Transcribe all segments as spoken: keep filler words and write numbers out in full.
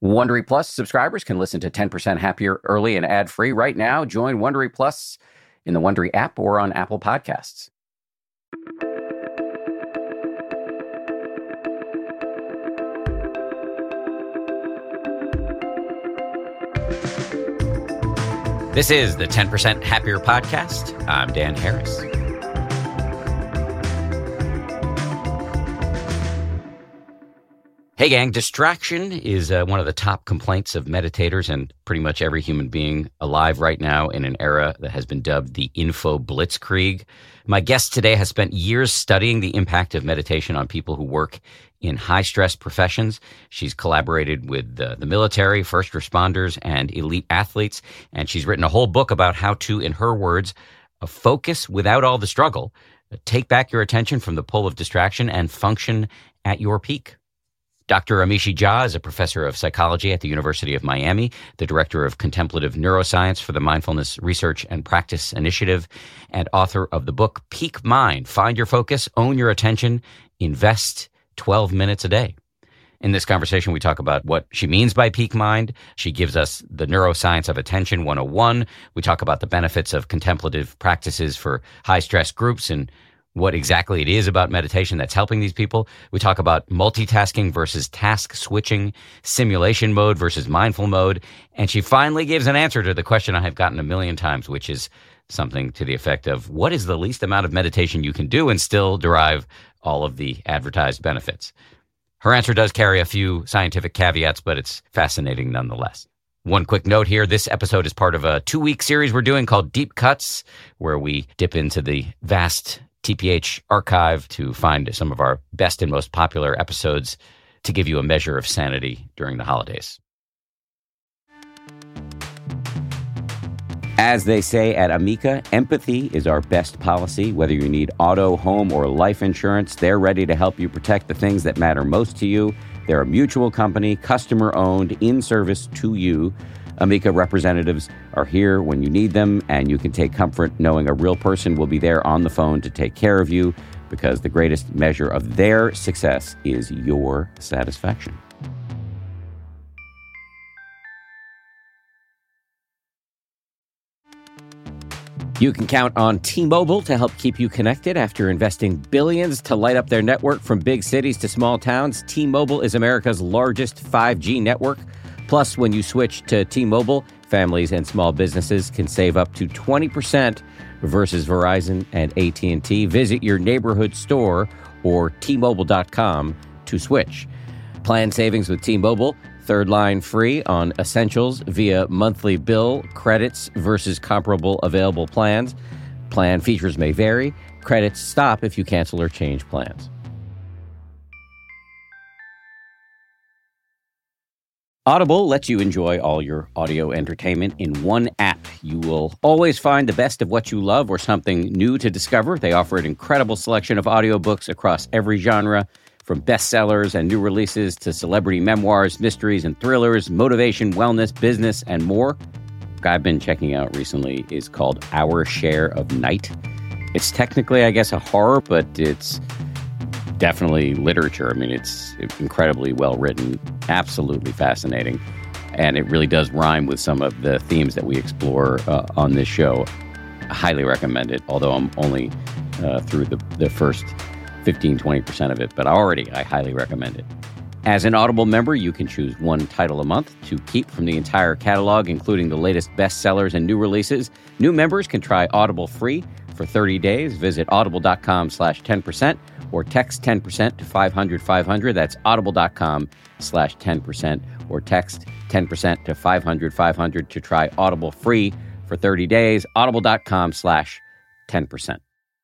Wondery Plus subscribers can listen to ten percent Happier early and ad-free right now. Join Wondery Plus in the Wondery app or on Apple Podcasts. This is the ten percent Happier podcast. I'm Dan Harris. Hey, gang, distraction is uh, one of the top complaints of meditators and pretty much every human being alive right now in an era that has been dubbed the info blitzkrieg. My guest today has spent years studying the impact of meditation on people who work in high-stress professions. She's collaborated with the, the military, first responders, and elite athletes, and she's written a whole book about how to, in her words, uh, focus without all the struggle, uh, take back your attention from the pull of distraction, and function at your peak. Doctor Amishi Jha is a professor of psychology at the University of Miami, the director of contemplative neuroscience for the Mindfulness Research and Practice Initiative, and author of the book Peak Mind, Find Your Focus, Own Your Attention, Invest twelve minutes a day. In this conversation, we talk about what she means by peak mind. She gives us the neuroscience of attention one oh one. We talk about the benefits of contemplative practices for high-stress groups and what exactly it is about meditation that's helping these people. We talk about multitasking versus task switching, simulation mode versus mindful mode. And she finally gives an answer to the question I have gotten a million times, which is something to the effect of, what is the least amount of meditation you can do and still derive all of the advertised benefits? Her answer does carry a few scientific caveats, but it's fascinating nonetheless. One quick note here, this episode is part of a two-week series we're doing called Deep Cuts, where we dip into the vast T P H archive to find some of our best and most popular episodes to give you a measure of sanity during the holidays. As they say at Amica, empathy is our best policy. Whether you need auto, home, or life insurance, they're ready to help you protect the things that matter most to you. They're a mutual company, customer-owned, in service to you. Amica representatives are here when you need them, and you can take comfort knowing a real person will be there on the phone to take care of you, because the greatest measure of their success is your satisfaction. You can count on T-Mobile to help keep you connected after investing billions to light up their network from big cities to small towns. T-Mobile is America's largest five G network. Plus, when you switch to T-Mobile, families and small businesses can save up to twenty percent versus Verizon and A T and T. Visit your neighborhood store or T Mobile dot com to switch. Plan savings with T-Mobile. Third line free on essentials via monthly bill, credits versus comparable available plans. Plan features may vary. Credits stop if you cancel or change plans. Audible lets you enjoy all your audio entertainment in one app. You will always find the best of what you love or something new to discover. They offer an incredible selection of audiobooks across every genre, from bestsellers and new releases to celebrity memoirs, mysteries and thrillers, motivation, wellness, business, and more. What I've been checking out recently is called Our Share of Night. It's technically, I guess, a horror, but it's definitely literature. I mean, it's incredibly well written, absolutely fascinating, and it really does rhyme with some of the themes that we explore uh, on this show. I highly recommend it, although I'm only uh, through the, the first fifteen, twenty percent of it, but already I highly recommend it. As an Audible member, you can choose one title a month to keep from the entire catalog, including the latest bestsellers and new releases. New members can try Audible free for thirty days. Visit audible.com slash 10% or text ten percent to five hundred five hundred. That's audible.com slash 10% or text ten percent to five hundred five hundred to try Audible free for thirty days. Audible.com slash 10%.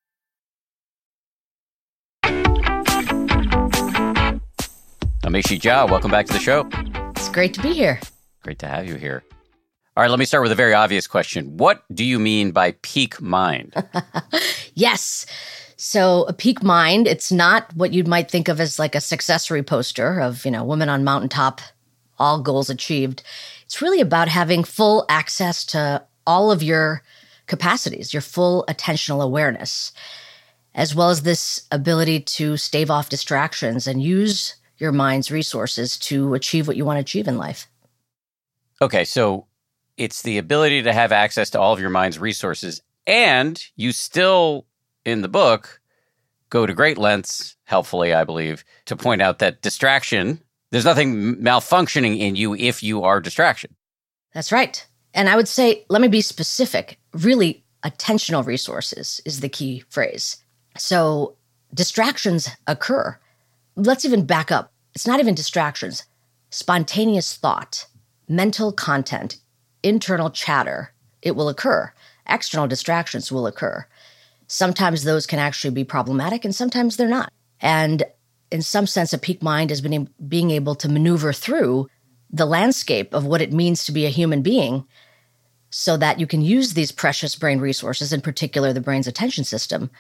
Amishi Jha, welcome back to the show. It's great to be here. Great to have you here. All right, let me start with a very obvious question. What do you mean by peak mind? Yes. So a peak mind, it's not what you might think of as like a successory poster of, you know, women on mountaintop, all goals achieved. It's really about having full access to all of your capacities, your full attentional awareness, as well as this ability to stave off distractions and use your mind's resources to achieve what you want to achieve in life. Okay, so it's the ability to have access to all of your mind's resources, and you still, in the book, go to great lengths, helpfully, I believe, to point out that distraction, there's nothing malfunctioning in you if you are distraction. That's right. And I would say, let me be specific, really attentional resources is the key phrase. So distractions occur. Let's even back up. It's not even distractions. Spontaneous thought, mental content, internal chatter, it will occur. External distractions will occur. Sometimes those can actually be problematic and sometimes they're not. And in some sense, a peak mind has been being able to maneuver through the landscape of what it means to be a human being so that you can use these precious brain resources, in particular the brain's attention system,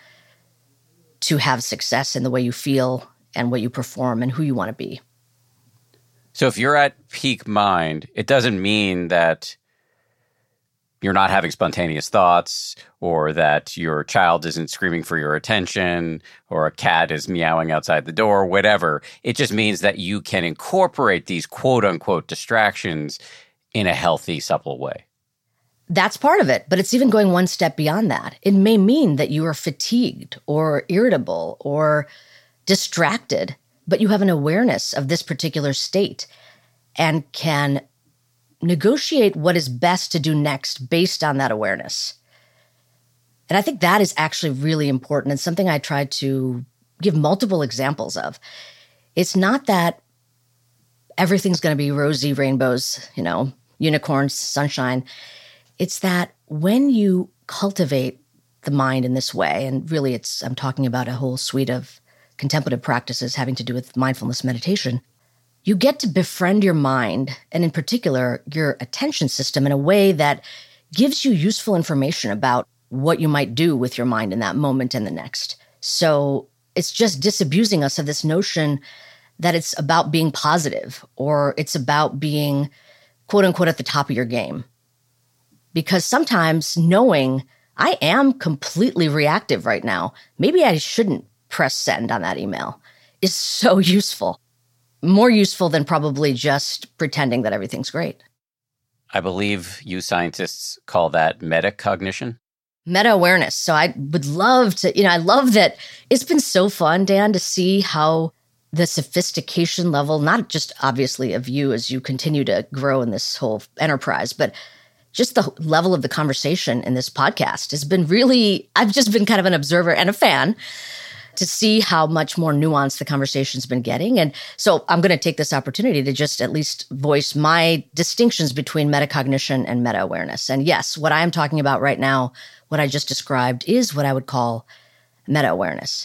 to have success in the way you feel and what you perform and who you want to be. So if you're at peak mind, it doesn't mean that you're not having spontaneous thoughts or that your child isn't screaming for your attention or a cat is meowing outside the door, whatever. It just means that you can incorporate these quote unquote distractions in a healthy, supple way. That's part of it, but it's even going one step beyond that. It may mean that you are fatigued or irritable or distracted, but you have an awareness of this particular state and can negotiate what is best to do next based on that awareness. And I think that is actually really important and something I try to give multiple examples of. It's not that everything's going to be rosy rainbows, you know, unicorns, sunshine. It's that when you cultivate the mind in this way, and really it's, I'm talking about a whole suite of contemplative practices having to do with mindfulness meditation, you get to befriend your mind, and in particular, your attention system, in a way that gives you useful information about what you might do with your mind in that moment and the next. So it's just disabusing us of this notion that it's about being positive or it's about being, quote unquote, at the top of your game. Because sometimes knowing I am completely reactive right now, maybe I shouldn't press send on that email, is so useful. More useful than probably just pretending that everything's great. I believe you scientists call that metacognition. Meta-awareness. So I would love to, you know, I love that it's been so fun, Dan, to see how the sophistication level, not just obviously of you as you continue to grow in this whole enterprise, but just the level of the conversation in this podcast has been really, I've just been kind of an observer and a fan to see how much more nuanced the conversation's been getting. And so I'm going to take this opportunity to just at least voice my distinctions between metacognition and meta-awareness. And yes, what I am talking about right now, what I just described, is what I would call meta-awareness.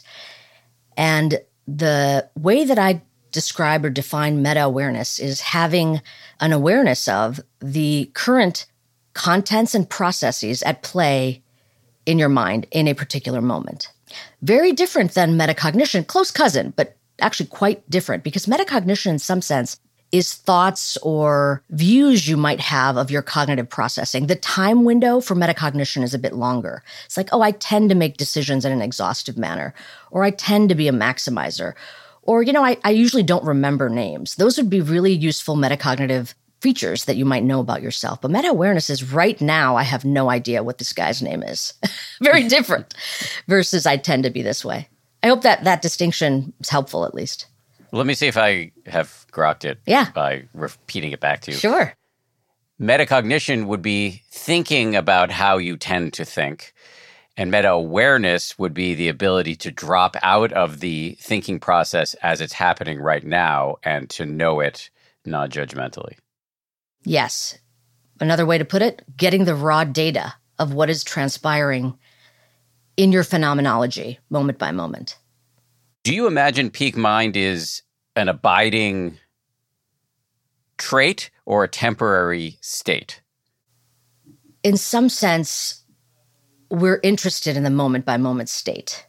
And the way that I describe or define meta-awareness is having an awareness of the current contents and processes at play in your mind in a particular moment. Very different than metacognition, close cousin, but actually quite different, because metacognition in some sense is thoughts or views you might have of your cognitive processing. The time window for metacognition is a bit longer. It's like, oh, I tend to make decisions in an exhaustive manner, or I tend to be a maximizer, or, you know, I, I usually don't remember names. Those would be really useful metacognitive features that you might know about yourself. But meta-awareness is right now, I have no idea what this guy's name is. Very different versus I tend to be this way. I hope that that distinction is helpful at least. Let me see if I have grokked it yeah. by repeating it back to you. Sure. Metacognition would be thinking about how you tend to think. And meta-awareness would be the ability to drop out of the thinking process as it's happening right now and to know it non-judgmentally. Yes. Another way to put it, getting the raw data of what is transpiring in your phenomenology, moment by moment. Do you imagine peak mind is an abiding trait or a temporary state? In some sense, we're interested in the moment by moment state.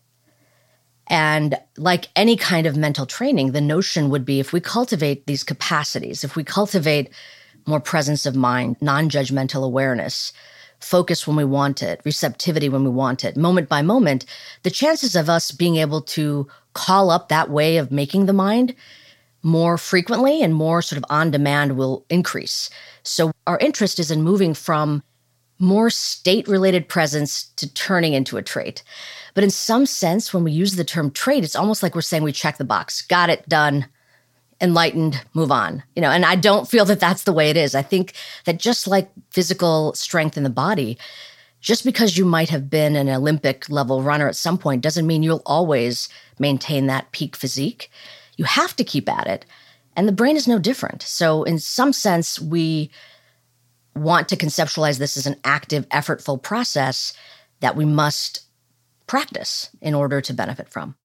And like any kind of mental training, the notion would be if we cultivate these capacities, if we cultivate more presence of mind, non-judgmental awareness, focus when we want it, receptivity when we want it, moment by moment, the chances of us being able to call up that way of making the mind more frequently and more sort of on demand will increase. So our interest is in moving from more state-related presence to turning into a trait. But in some sense, when we use the term trait, it's almost like we're saying we check the box, got it, done, enlightened, move on. You know, and I don't feel that that's the way it is. I think that just like physical strength in the body, just because you might have been an Olympic level runner at some point doesn't mean you'll always maintain that peak physique. You have to keep at it. And the brain is no different. So in some sense, we want to conceptualize this as an active, effortful process that we must practice in order to benefit from.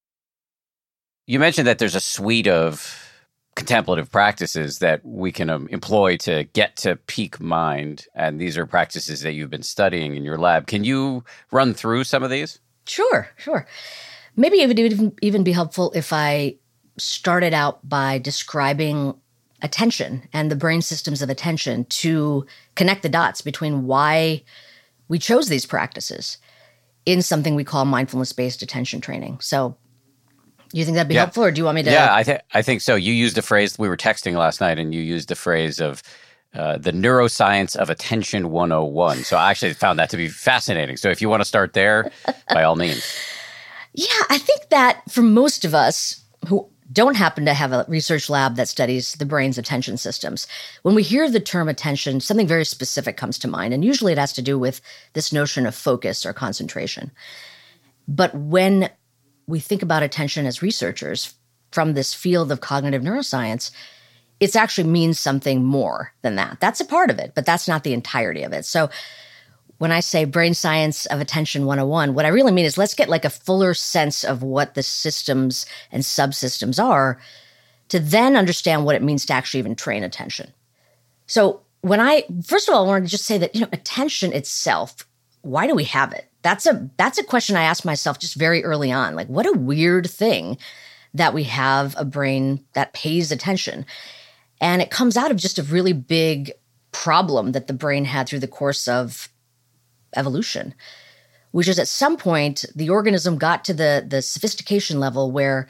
You mentioned that there's a suite of contemplative practices that we can um, employ to get to peak mind. And these are practices that you've been studying in your lab. Can you run through some of these? Sure, sure. Maybe it would even, even be helpful if I started out by describing attention and the brain systems of attention to connect the dots between why we chose these practices in something we call mindfulness-based attention training. So do you think that'd be yeah. helpful, or do you want me to? Yeah, I, th- I think so. You used the phrase, we were texting last night, and you used the phrase of uh, the neuroscience of attention one oh one. So I actually found that to be fascinating. So if you want to start there, by all means. Yeah, I think that for most of us who don't happen to have a research lab that studies the brain's attention systems, when we hear the term attention, something very specific comes to mind. And usually it has to do with this notion of focus or concentration. But when we think about attention as researchers from this field of cognitive neuroscience, it actually means something more than that. That's a part of it, but that's not the entirety of it. So when I say brain science of attention one oh one, what I really mean is let's get like a fuller sense of what the systems and subsystems are to then understand what it means to actually even train attention. So when I, first of all, I wanted to just say that, you know, attention itself, why do we have it? That's a that's a question I asked myself just very early on. Like, what a weird thing that we have a brain that pays attention. And it comes out of just a really big problem that the brain had through the course of evolution, which is at some point, the organism got to the, the sophistication level where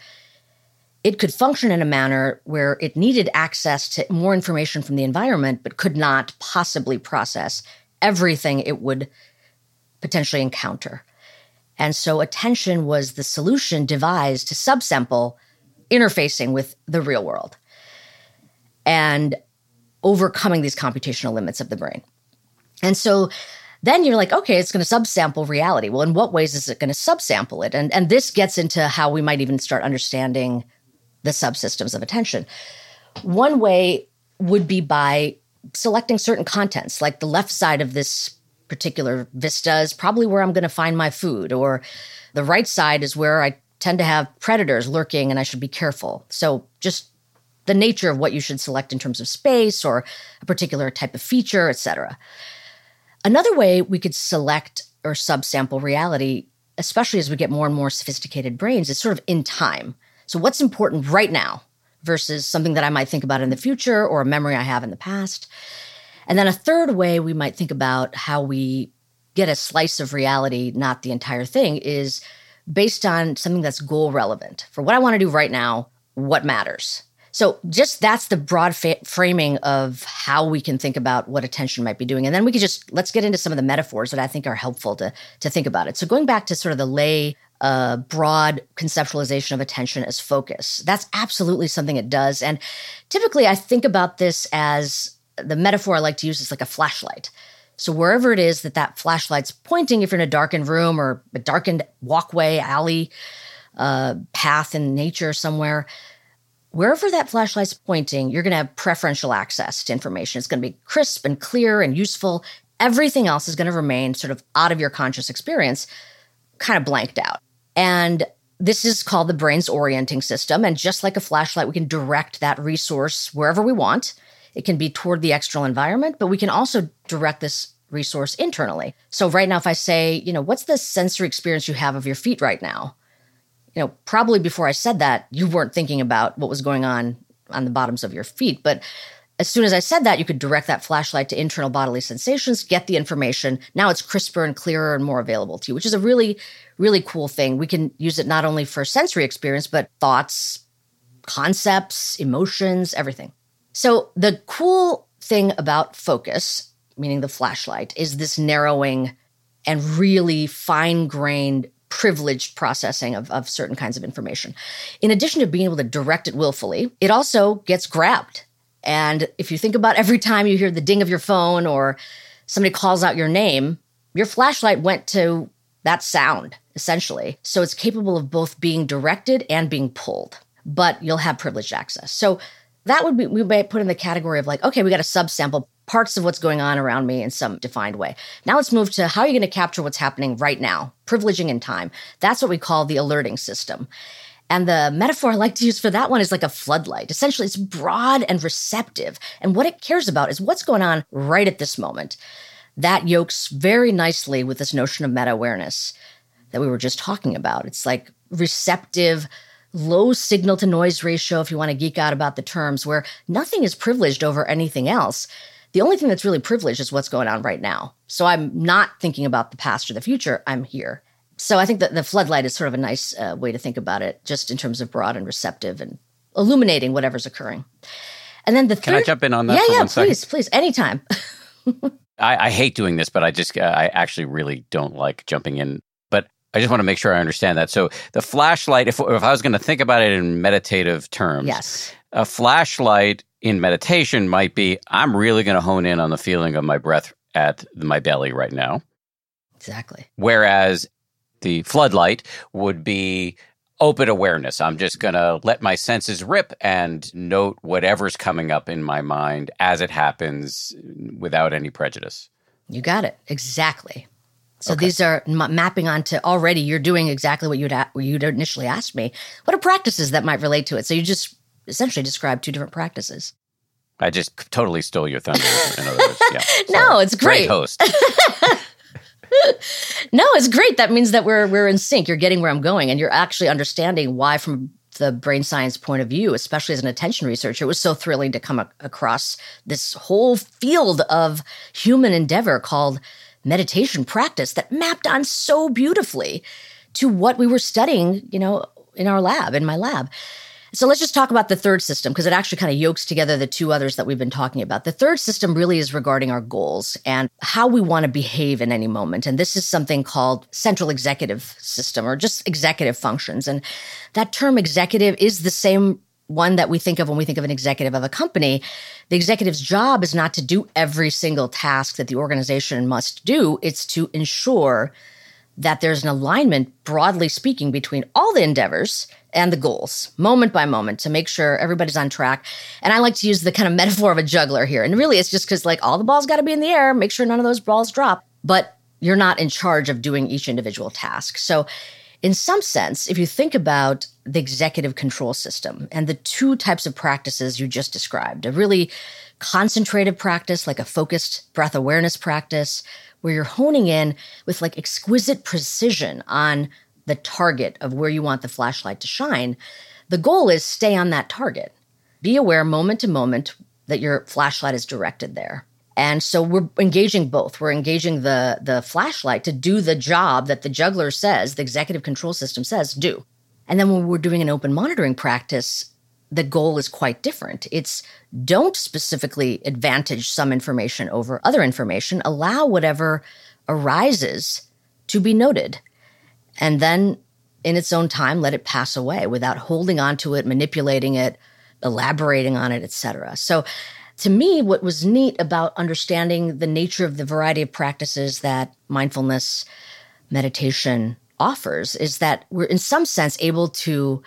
it could function in a manner where it needed access to more information from the environment, but could not possibly process everything it would potentially encounter. And so attention was the solution devised to subsample interfacing with the real world and overcoming these computational limits of the brain. And so then you're like, okay, it's going to subsample reality. Well, in what ways is it going to subsample it? And, and this gets into how we might even start understanding the subsystems of attention. One way would be by selecting certain contents, like the left side of this particular vista is probably where I'm going to find my food, or the right side is where I tend to have predators lurking and I should be careful. So just the nature of what you should select in terms of space or a particular type of feature, et cetera. Another way we could select or subsample reality, especially as we get more and more sophisticated brains, is sort of in time. So what's important right now versus something that I might think about in the future or a memory I have in the past. And then a third way we might think about how we get a slice of reality, not the entire thing, is based on something that's goal relevant. For what I want to do right now, what matters? So just that's the broad fa- framing of how we can think about what attention might be doing. And then we could just, let's get into some of the metaphors that I think are helpful to, to think about it. So going back to sort of the lay, uh, broad conceptualization of attention as focus, that's absolutely something it does. And typically I think about this as the metaphor I like to use is like a flashlight. So wherever it is that that flashlight's pointing, if you're in a darkened room or a darkened walkway, alley, uh, path in nature somewhere, wherever that flashlight's pointing, you're going to have preferential access to information. It's going to be crisp and clear and useful. Everything else is going to remain sort of out of your conscious experience, kind of blanked out. And this is called the brain's orienting system. And just like a flashlight, we can direct that resource wherever we want. It can be toward the external environment, but we can also direct this resource internally. So right now, if I say, you know, what's the sensory experience you have of your feet right now? You know, probably before I said that, you weren't thinking about what was going on on the bottoms of your feet. But as soon as I said that, you could direct that flashlight to internal bodily sensations, get the information. Now it's crisper and clearer and more available to you, which is a really, really cool thing. We can use it not only for sensory experience, but thoughts, concepts, emotions, everything. So the cool thing about focus, meaning the flashlight, is this narrowing and really fine-grained, privileged processing of, of certain kinds of information. In addition to being able to direct it willfully, it also gets grabbed. And if you think about every time you hear the ding of your phone or somebody calls out your name, your flashlight went to that sound, essentially. So it's capable of both being directed and being pulled, but you'll have privileged access. So that would be, we might put in the category of like, okay, we got to subsample parts of what's going on around me in some defined way. Now let's move to how are you going to capture what's happening right now, privileging in time. That's what we call the alerting system. And the metaphor I like to use for that one is like a floodlight. Essentially, it's broad and receptive. And what it cares about is what's going on right at this moment. That yokes very nicely with this notion of meta-awareness that we were just talking about. It's like receptive, low signal to noise ratio, if you want to geek out about the terms, where nothing is privileged over anything else. The only thing that's really privileged is what's going on right now. So I'm not thinking about the past or the future. I'm here. So I think that the floodlight is sort of a nice uh, way to think about it, just in terms of broad and receptive and illuminating whatever's occurring. And then the third— Can I jump in on that yeah, for yeah, one second? please, please, anytime. I, I hate doing this, but I just, uh, I actually really don't like jumping in. But I just want to make sure I understand that. So the flashlight, if, if I was going to think about it in meditative terms, Yes. a flashlight in meditation might be, I'm really going to hone in on the feeling of my breath at my belly right now. Exactly. Whereas the floodlight would be open awareness. I'm just going to let my senses rip and note whatever's coming up in my mind as it happens without any prejudice. You got it. Exactly. So Okay. these are m- mapping onto already you're doing exactly what you'd, a- what you'd initially asked me. What are practices that might relate to it? So you just essentially described two different practices. I just totally stole your thunder, in other words. Yeah. No, Sorry. it's great. Great host. No, it's great. That means that we're we're in sync. You're getting where I'm going, and you're actually understanding why, from the brain science point of view, especially as an attention researcher, it was so thrilling to come a- across this whole field of human endeavor called meditation practice that mapped on so beautifully to what we were studying, you know, in our lab, in my lab. So let's just talk about the third system, because it actually kind of yokes together the two others that we've been talking about. The third system really is regarding our goals and how we want to behave in any moment. And this is something called central executive system, or just executive functions. And that term executive is the same one that we think of when we think of an executive of a company. The executive's job is not to do every single task that the organization must do. It's to ensure that there's an alignment, broadly speaking, between all the endeavors and the goals, moment by moment, to make sure everybody's on track. And I like to use the kind of metaphor of a juggler here. And really, it's just because like all the balls got to be in the air, make sure none of those balls drop, but you're not in charge of doing each individual task. So in some sense, if you think about the executive control system and the two types of practices you just described, a really concentrated practice, like a focused breath awareness practice, where you're honing in with like exquisite precision on the target of where you want the flashlight to shine. The goal is stay on that target. Be aware moment to moment that your flashlight is directed there. And so we're engaging both. We're engaging the, the flashlight to do the job that the juggler says, the executive control system says, do. And then when we're doing an open monitoring practice, the goal is quite different. It's don't specifically advantage some information over other information. Allow whatever arises to be noted. And then in its own time, let it pass away without holding on to it, manipulating it, elaborating on it, et cetera. So to me, what was neat about understanding the nature of the variety of practices that mindfulness meditation offers is that we're in some sense able to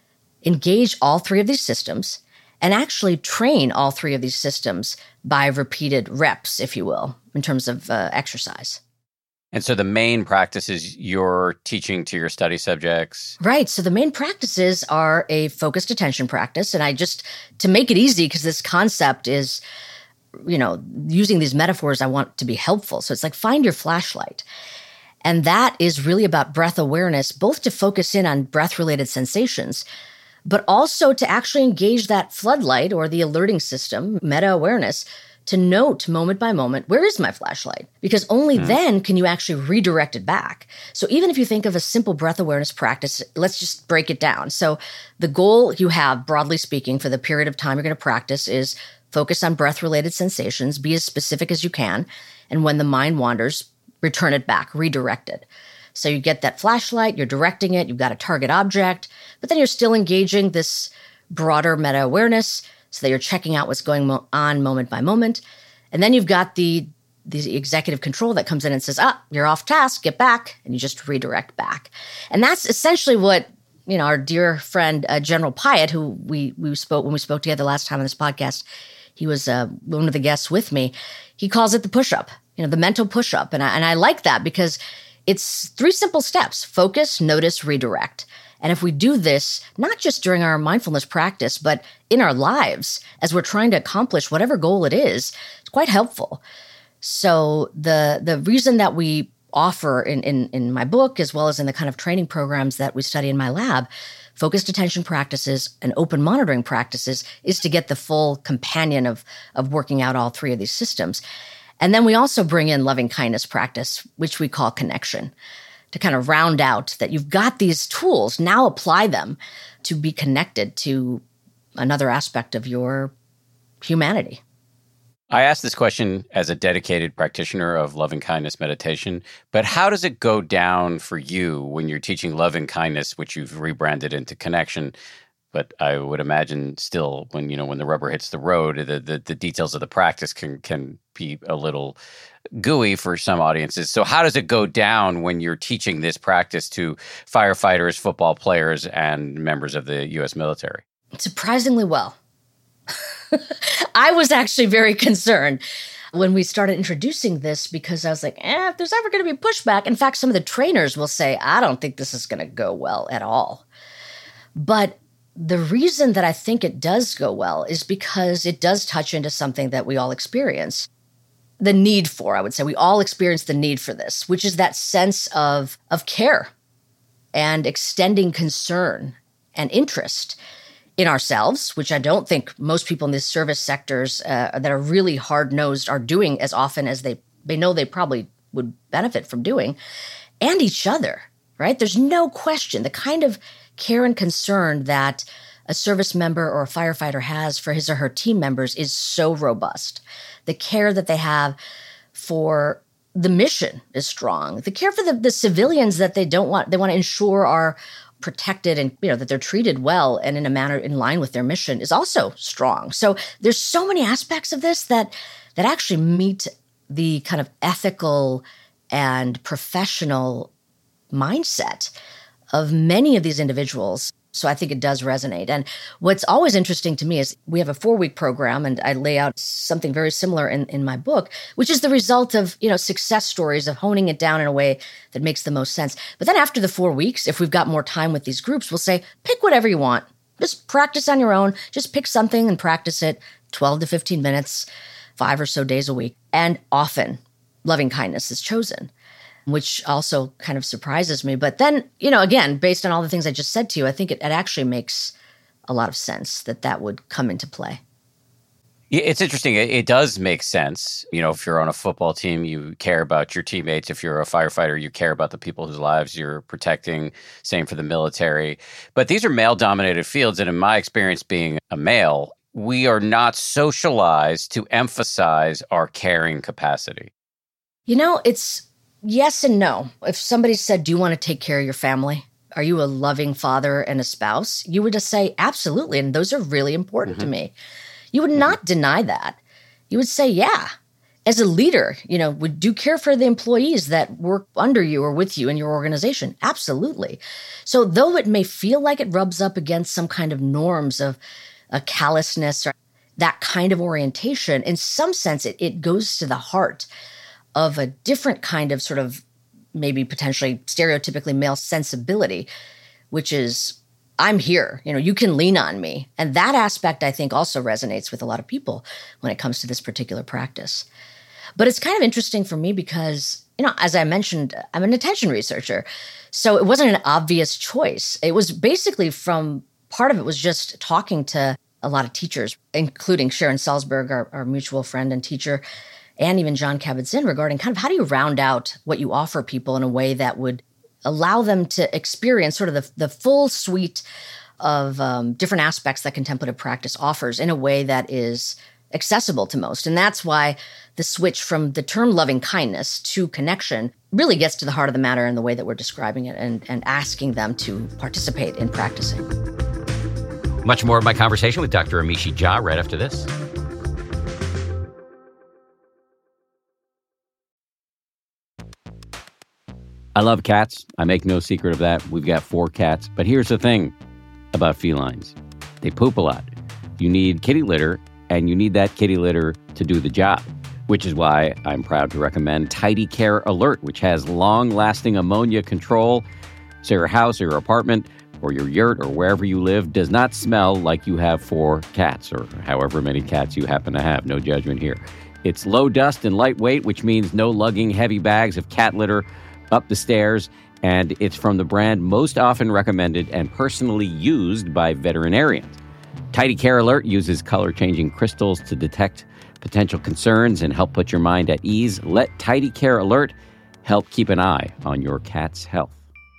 engage all three of these systems and actually train all three of these systems by repeated reps, if you will, in terms of uh, exercise. And so the main practices you're teaching to your study subjects. Right. So the main practices are a focused attention practice. And I just, to make it easy, because this concept is, you know, using these metaphors, I want to be helpful. So it's like find your flashlight. And that is really about breath awareness, both to focus in on breath-related sensations, but also to actually engage that floodlight or the alerting system, meta-awareness, to note moment by moment, where is my flashlight? Because only mm. then can you actually redirect it back. So even if you think of a simple breath awareness practice, let's just break it down. So the goal you have, broadly speaking, for the period of time you're going to practice is focus on breath-related sensations, be as specific as you can, and when the mind wanders, return it back, redirect it. So you get that flashlight, you're directing it, you've got a target object, but then you're still engaging this broader meta-awareness so that you're checking out what's going mo- on moment by moment. And then you've got the, the executive control that comes in and says, ah, you're off task, get back, and you just redirect back. And that's essentially what, you know, our dear friend, uh, General Pyatt, who we, we spoke, when we spoke together last time on this podcast, he was uh, one of the guests with me. He calls it the push-up, you know, the mental push-up. And I, and I like that because it's three simple steps: focus, notice, redirect. And if we do this, not just during our mindfulness practice, but in our lives, as we're trying to accomplish whatever goal it is, it's quite helpful. So the the reason that we offer in, in, in my book, as well as in the kind of training programs that we study in my lab, focused attention practices and open monitoring practices, is to get the full companion of, of working out all three of these systems. And then we also bring in loving kindness practice, which we call connection, to kind of round out that you've got these tools, now apply them to be connected to another aspect of your humanity. I asked this question as a dedicated practitioner of loving kindness meditation, but how does it go down for you when you're teaching loving kindness, which you've rebranded into connection? But I would imagine still when, you know, when the rubber hits the road, the, the, the details of the practice can, can be a little gooey for some audiences. So how does it go down when you're teaching this practice to firefighters, football players, and members of the U S military? Surprisingly well. I was actually very concerned when we started introducing this because I was like, eh, if there's ever going to be pushback. In fact, some of the trainers will say, I don't think this is going to go well at all. But the reason that I think it does go well is because it does touch into something that we all experience. The need for, I would say, we all experience the need for this, which is that sense of, of care and extending concern and interest in ourselves, which I don't think most people in these service sectors uh, that are really hard-nosed are doing as often as they, they know they probably would benefit from doing, and each other, right? There's no question the kind of care and concern that a service member or a firefighter has for his or her team members is so robust. The care that they have for the mission is strong. The care for the, the civilians that they don't want, they want to ensure are protected and, you know, that they're treated well and in a manner in line with their mission is also strong. So there's so many aspects of this that that actually meet the kind of ethical and professional mindset of many of these individuals. So I think it does resonate. And what's always interesting to me is we have a four-week program, and I lay out something very similar in, in my book, which is the result of, you know, success stories of honing it down in a way that makes the most sense. But then after the four weeks, if we've got more time with these groups, we'll say, pick whatever you want. Just practice on your own. Just pick something and practice it twelve to fifteen minutes, five or so days a week. And often loving kindness is chosen, which also kind of surprises me. But then, you know, again, based on all the things I just said to you, I think it, it actually makes a lot of sense that that would come into play. Yeah, it's interesting. It, it does make sense. You know, if you're on a football team, you care about your teammates. If you're a firefighter, you care about the people whose lives you're protecting. Same for the military. But these are male-dominated fields. And in my experience being a male, we are not socialized to emphasize our caring capacity. You know, it's yes and no. If somebody said, do you want to take care of your family? Are you a loving father and a spouse? You would just say, absolutely. And those are really important mm-hmm. to me. You would mm-hmm. not deny that. You would say, yeah. As a leader, you know, would you care for the employees that work under you or with you in your organization? Absolutely. So though it may feel like it rubs up against some kind of norms of a callousness or that kind of orientation, in some sense, it, it goes to the heart of a different kind of sort of maybe potentially stereotypically male sensibility, which is, I'm here, you know, you can lean on me. And that aspect, I think, also resonates with a lot of people when it comes to this particular practice. But it's kind of interesting for me because, you know, as I mentioned, I'm an attention researcher. So it wasn't an obvious choice. It was basically from, part of it was just talking to a lot of teachers, including Sharon Salzberg, our, our mutual friend and teacher, and even Jon Kabat-Zinn, regarding kind of how do you round out what you offer people in a way that would allow them to experience sort of the, the full suite of um, different aspects that contemplative practice offers in a way that is accessible to most. And that's why the switch from the term loving kindness to connection really gets to the heart of the matter in the way that we're describing it and, and asking them to participate in practicing. Much more of my conversation with Doctor Amishi Jha right after this. I love cats. I make no secret of that. We've got four cats. But here's the thing about felines. They poop a lot. You need kitty litter, and you need that kitty litter to do the job, which is why I'm proud to recommend Tidy Care Alert, which has long-lasting ammonia control, so your house or your apartment or your yurt or wherever you live does not smell like you have four cats or however many cats you happen to have. No judgment here. It's low dust and lightweight, which means no lugging heavy bags of cat litter up the stairs, and it's from the brand most often recommended and personally used by veterinarians. Tidy Care Alert uses color-changing crystals to detect potential concerns and help put your mind at ease. Let Tidy Care Alert help keep an eye on your cat's health.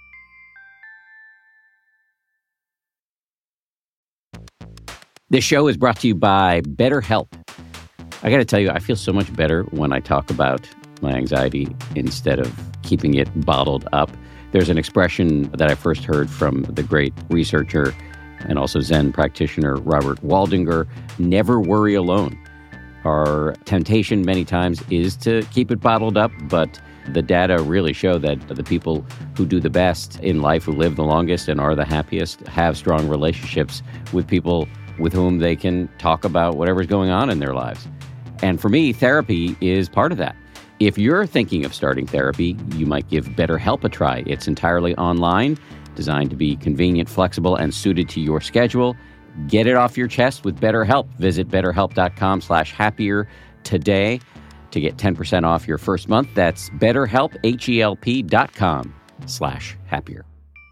This show is brought to you by BetterHelp. I got to tell you, I feel so much better when I talk about my anxiety instead of keeping it bottled up. There's an expression that I first heard from the great researcher and also Zen practitioner Robert Waldinger: never worry alone. Our temptation many times is to keep it bottled up, but the data really show that the people who do the best in life, who live the longest and are the happiest, have strong relationships with people with whom they can talk about whatever's going on in their lives. And for me, therapy is part of that. If you're thinking of starting therapy, you might give BetterHelp a try. It's entirely online, designed to be convenient, flexible, and suited to your schedule. Get it off your chest with BetterHelp. Visit betterhelp.com slash happier today to get ten percent off your first month. That's betterhelp, H-E-L-P dot com slash happier.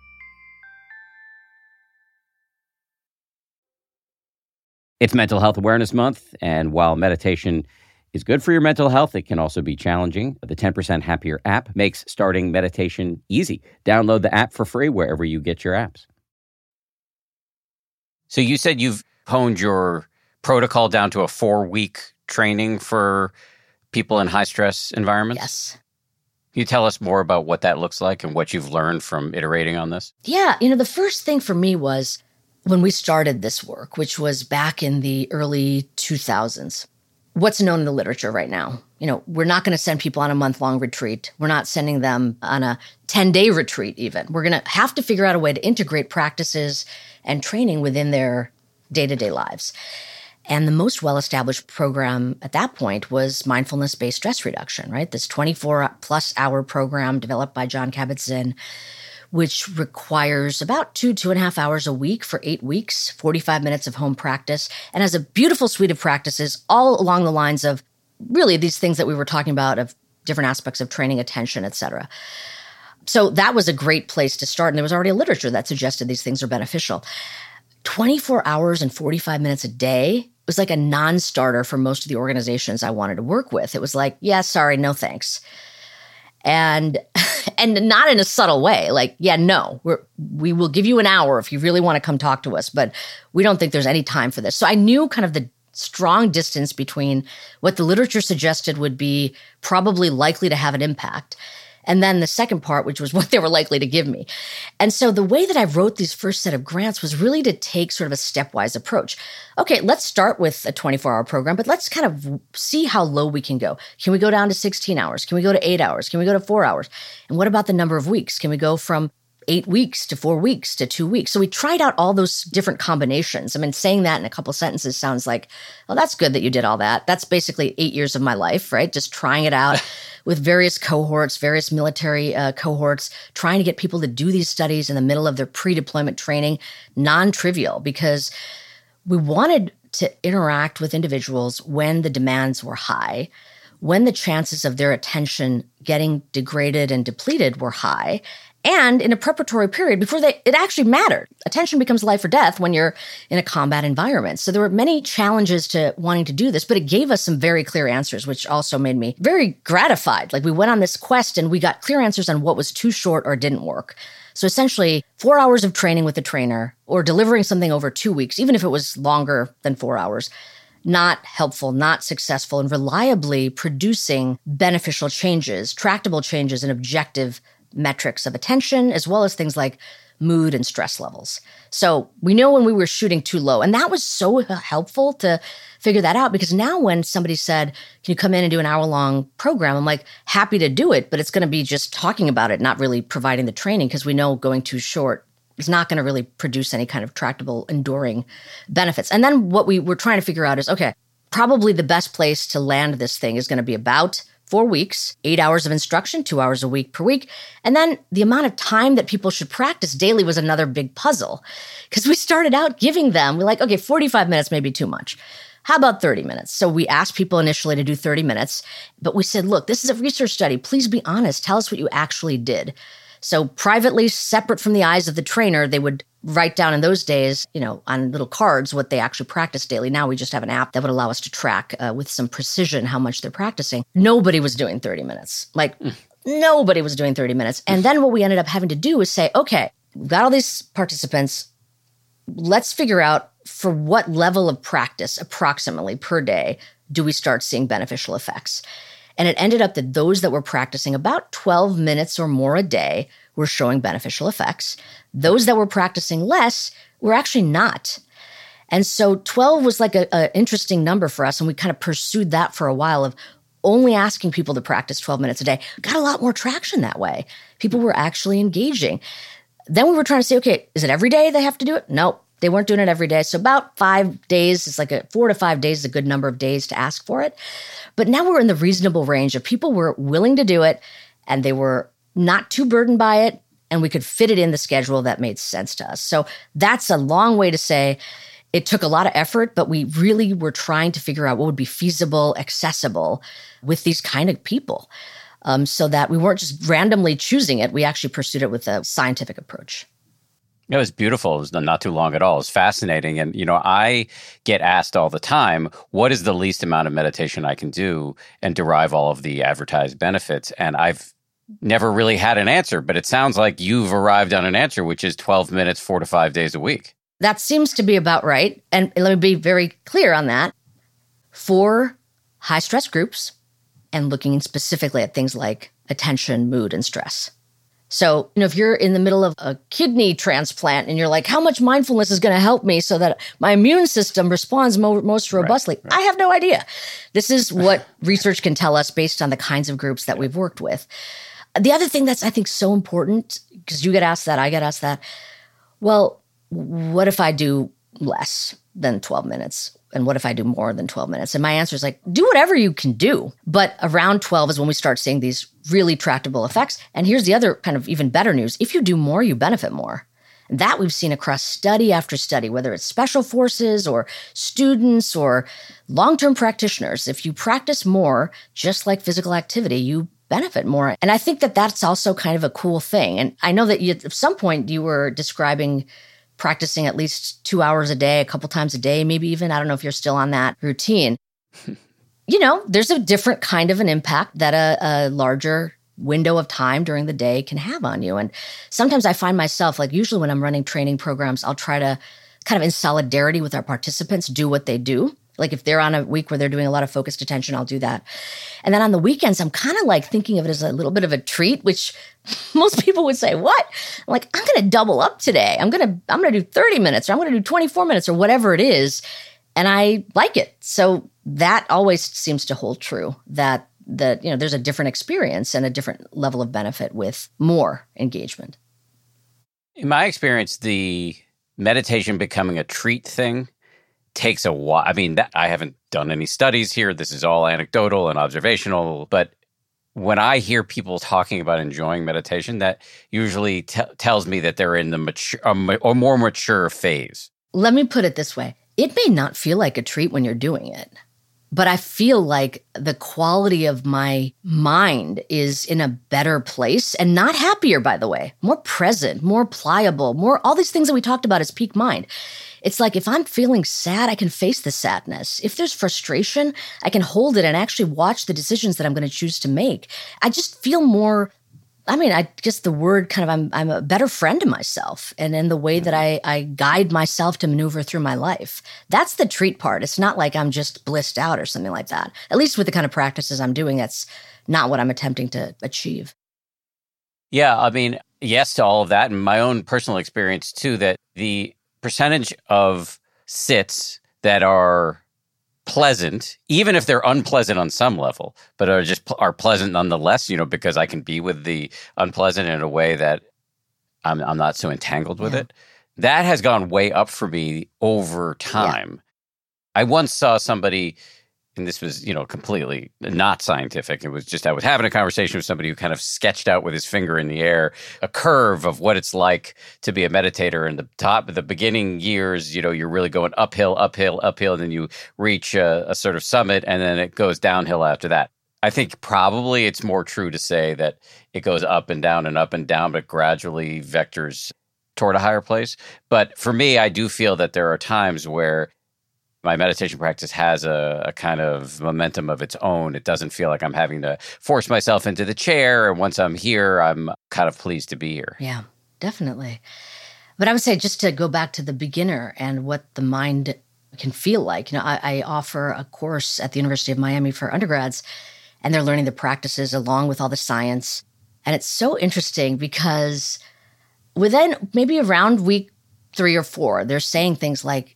It's Mental Health Awareness Month, and while meditation is good for your mental health, it can also be challenging. The ten percent Happier app makes starting meditation easy. Download the app for free wherever you get your apps. So you said you've honed your protocol down to a four-week training for people in high-stress environments? Yes. Can you tell us more about what that looks like and what you've learned from iterating on this? Yeah. You know, the first thing for me was when we started this work, which was back in the early two thousands, what's known in the literature right now. You know, we're not going to send people on a month-long retreat. We're not sending them on a ten-day retreat even. We're going to have to figure out a way to integrate practices and training within their day-to-day lives. And the most well-established program at that point was mindfulness-based stress reduction, right? This twenty-four plus hour program developed by Jon Kabat-Zinn, which requires about two, two and a half hours a week for eight weeks, forty-five minutes of home practice, and has a beautiful suite of practices all along the lines of really these things that we were talking about of different aspects of training, attention, et cetera. So that was a great place to start. And there was already a literature that suggested these things are beneficial. twenty-four hours and forty-five minutes a day was like a non-starter for most of the organizations I wanted to work with. It was like, yeah, sorry, no thanks. And and not in a subtle way, like, yeah, no, we're, we will give you an hour if you really want to come talk to us, but we don't think there's any time for this. So I knew kind of the strong distance between what the literature suggested would be probably likely to have an impact, and then the second part, which was what they were likely to give me. And so the way that I wrote these first set of grants was really to take sort of a stepwise approach. Okay, let's start with a twenty-four hour program, but let's kind of see how low we can go. Can we go down to sixteen hours? Can we go to eight hours? Can we go to four hours? And what about the number of weeks? Can we go from eight weeks to four weeks to two weeks? So we tried out all those different combinations. I mean, saying that in a couple sentences sounds like, well, that's good that you did all that. That's basically eight years of my life, right? Just trying it out with various cohorts, various military uh, cohorts, trying to get people to do these studies in the middle of their pre-deployment training, non-trivial, because we wanted to interact with individuals when the demands were high, when the chances of their attention getting degraded and depleted were high, And in a preparatory period, before they, it actually mattered. Attention becomes life or death when you're in a combat environment. So there were many challenges to wanting to do this, but it gave us some very clear answers, which also made me very gratified. Like we went on this quest and we got clear answers on what was too short or didn't work. So essentially, four hours of training with a trainer or delivering something over two weeks, even if it was longer than four hours, not helpful, not successful, and reliably producing beneficial changes, tractable changes, and objective metrics of attention, as well as things like mood and stress levels. So we know when we were shooting too low. And that was so helpful to figure that out, because now when somebody said, can you come in and do an hour-long program? I'm like, happy to do it, but it's going to be just talking about it, not really providing the training, because we know going too short is not going to really produce any kind of tractable, enduring benefits. And then what we were trying to figure out is, okay, probably the best place to land this thing is going to be about four weeks, eight hours of instruction, two hours a week per week. And then the amount of time that people should practice daily was another big puzzle, because we started out giving them, we're like, okay, forty-five minutes may be too much. How about thirty minutes? So we asked people initially to do thirty minutes, but we said, look, this is a research study. Please be honest. Tell us what you actually did. So privately, separate from the eyes of the trainer, they would write down in those days, you know, on little cards what they actually practice daily. Now we just have an app that would allow us to track uh, with some precision how much they're practicing. Nobody was doing thirty minutes. Like mm. nobody was doing thirty minutes. And then what we ended up having to do is say, okay, we've got all these participants. Let's figure out for what level of practice approximately per day do we start seeing beneficial effects. And it ended up that those that were practicing about twelve minutes or more a day were showing beneficial effects. Those that were practicing less were actually not. And so twelve was like an interesting number for us. And we kind of pursued that for a while of only asking people to practice twelve minutes a day. Got a lot more traction that way. People were actually engaging. Then we were trying to say, okay, is it every day they have to do it? No, they weren't doing it every day. So about five days, it's like a four to five days is a good number of days to ask for it. But now we're in the reasonable range of people were willing to do it and they were not too burdened by it, and we could fit it in the schedule that made sense to us. So that's a long way to say it took a lot of effort, but we really were trying to figure out what would be feasible, accessible with these kind of people, um, so that we weren't just randomly choosing it. We actually pursued it with a scientific approach. It was beautiful. It was not too long at all. It was fascinating. And, you know, I get asked all the time, what is the least amount of meditation I can do and derive all of the advertised benefits? And I've never really had an answer, but it sounds like you've arrived on an answer, which is twelve minutes, four to five days a week. That seems to be about right. And let me be very clear on that. For high stress groups and looking specifically at things like attention, mood, and stress. So, you know, if you're in the middle of a kidney transplant and you're like, how much mindfulness is going to help me so that my immune system responds mo- most robustly? Right, right. I have no idea. This is what research can tell us based on the kinds of groups that we've worked with. The other thing that's, I think, so important, because you get asked that, I get asked that, well, what if I do less than twelve minutes? And what if I do more than twelve minutes? And my answer is like, do whatever you can do. But around twelve is when we start seeing these really tractable effects. And here's the other kind of even better news. If you do more, you benefit more. And that we've seen across study after study, whether it's special forces or students or long-term practitioners. If you practice more, just like physical activity, you benefit more. And I think that that's also kind of a cool thing. And I know that you, at some point you were describing practicing at least two hours a day, a couple times a day, maybe even. I don't know if you're still on that routine. You know, there's a different kind of an impact that a, a larger window of time during the day can have on you. And sometimes I find myself, like usually when I'm running training programs, I'll try to kind of in solidarity with our participants, do what they do. Like if they're on a week where they're doing a lot of focused attention, I'll do that. And then on the weekends, I'm kind of like thinking of it as a little bit of a treat, which most people would say, what? I'm like, I'm going to double up today. I'm going to, I'm going to do thirty minutes or I'm going to do twenty-four minutes or whatever it is. And I like it. So that always seems to hold true, that, that, you know, there's a different experience and a different level of benefit with more engagement. In my experience, the meditation becoming a treat thing takes a while. I mean, that, I haven't done any studies here. This is all anecdotal and observational. But when I hear people talking about enjoying meditation, that usually t- tells me that they're in the mature um, or more mature phase. Let me put it this way. It may not feel like a treat when you're doing it. But I feel like the quality of my mind is in a better place and not happier, by the way, more present, more pliable, more all these things that we talked about as peak mind. It's like if I'm feeling sad, I can face the sadness. If there's frustration, I can hold it and actually watch the decisions that I'm going to choose to make. I just feel more, I mean, I guess the word kind of, I'm I'm a better friend to myself and in the way that I, I guide myself to maneuver through my life. That's the treat part. It's not like I'm just blissed out or something like that. At least with the kind of practices I'm doing, that's not what I'm attempting to achieve. Yeah, I mean, yes to all of that. And my own personal experience too, that the percentage of sits that are pleasant, even if they're unpleasant on some level, but are just are pleasant nonetheless, you know, because I can be with the unpleasant in a way that I'm I'm not so entangled with Yeah. it. That has gone way up for me over time. Yeah. I once saw somebody, and this was, you know, completely not scientific. It was just, I was having a conversation with somebody who kind of sketched out with his finger in the air a curve of what it's like to be a meditator. And the top, the beginning years, you know, you're really going uphill, uphill, uphill, and then you reach a, a sort of summit, and then it goes downhill after that. I think probably it's more true to say that it goes up and down and up and down, but gradually vectors toward a higher place. But for me, I do feel that there are times where my meditation practice has a, a kind of momentum of its own. It doesn't feel like I'm having to force myself into the chair. And once I'm here, I'm kind of pleased to be here. Yeah, definitely. But I would say just to go back to the beginner and what the mind can feel like. You know, I, I offer a course at the University of Miami for undergrads, and they're learning the practices along with all the science. And it's so interesting because within maybe around week three or four, they're saying things like,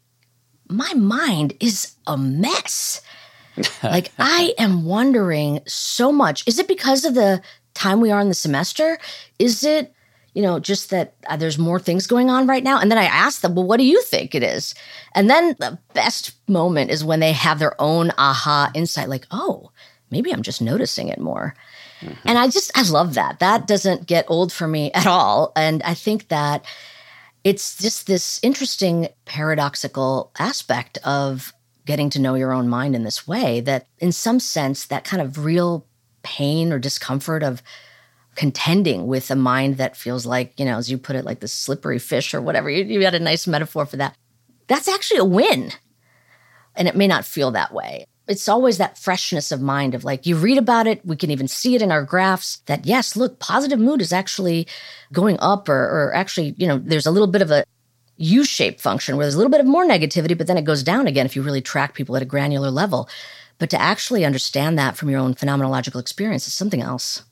my mind is a mess. Like, I am wondering so much. Is it because of the time we are in the semester? Is it, you know, just that uh, there's more things going on right now? And then I ask them, well, what do you think it is? And then the best moment is when they have their own aha insight, like, oh, maybe I'm just noticing it more. Mm-hmm. And I just, I love that. That doesn't get old for me at all. And I think that it's just this interesting paradoxical aspect of getting to know your own mind in this way that in some sense, that kind of real pain or discomfort of contending with a mind that feels like, you know, as you put it, like the slippery fish or whatever, you, you had a nice metaphor for that. That's actually a win. And it may not feel that way. It's always that freshness of mind of like, you read about it, we can even see it in our graphs that, yes, look, positive mood is actually going up or, or actually, you know, there's a little bit of a U-shaped function where there's a little bit of more negativity, but then it goes down again if you really track people at a granular level. But to actually understand that from your own phenomenological experience is something else.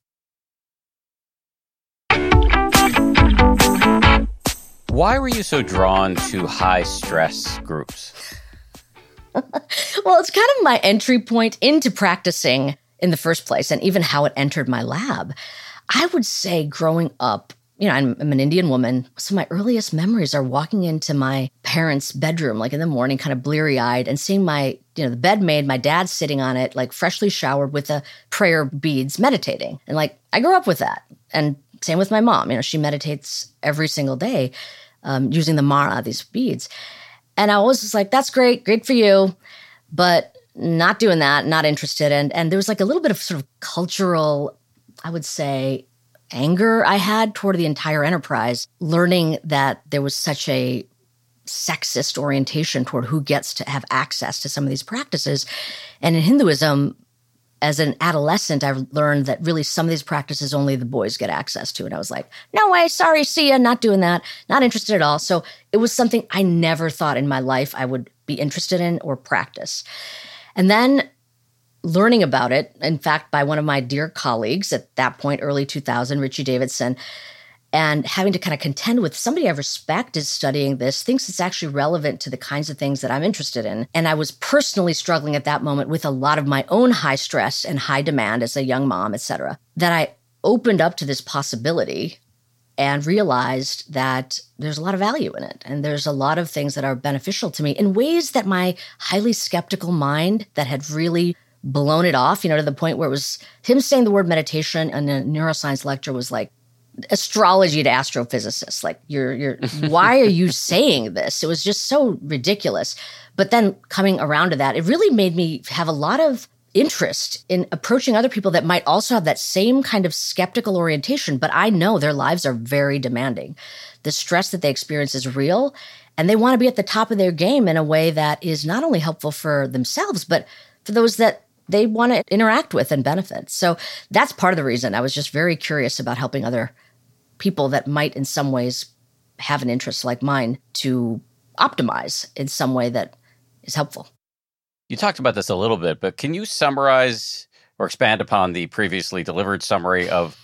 Why were you so drawn to high stress groups? Well, it's kind of my entry point into practicing in the first place and even how it entered my lab. I would say growing up, you know, I'm, I'm an Indian woman. So my earliest memories are walking into my parents' bedroom, like in the morning, kind of bleary-eyed and seeing my, you know, the bed made, my dad sitting on it, like freshly showered with the prayer beads, meditating. And like, I grew up with that. And same with my mom. You know, she meditates every single day um, using the Mara, these beads. And I was just like, that's great, great for you, but not doing that, not interested. And and there was like a little bit of sort of cultural, I would say, anger I had toward the entire enterprise, learning that there was such a sexist orientation toward who gets to have access to some of these practices. And in Hinduism, as an adolescent, I learned that really some of these practices only the boys get access to. And I was like, no way, sorry, see ya, not doing that, not interested at all. So it was something I never thought in my life I would be interested in or practice. And then learning about it, in fact, by one of my dear colleagues at that point, early two thousand, Richie Davidson, and having to kind of contend with somebody I respect is studying this, thinks it's actually relevant to the kinds of things that I'm interested in. And I was personally struggling at that moment with a lot of my own high stress and high demand as a young mom, et cetera, that I opened up to this possibility and realized that there's a lot of value in it. And there's a lot of things that are beneficial to me in ways that my highly skeptical mind that had really blown it off, you know, to the point where it was him saying the word meditation in a neuroscience lecture was like, astrology to astrophysicists. Like, you're, you're, why are you saying this? It was just so ridiculous. But then coming around to that, it really made me have a lot of interest in approaching other people that might also have that same kind of skeptical orientation, but I know their lives are very demanding. The stress that they experience is real, and they want to be at the top of their game in a way that is not only helpful for themselves, but for those that they want to interact with and benefit. So that's part of the reason I was just very curious about helping other people that might in some ways have an interest like mine to optimize in some way that is helpful. You talked about this a little bit, but can you summarize or expand upon the previously delivered summary of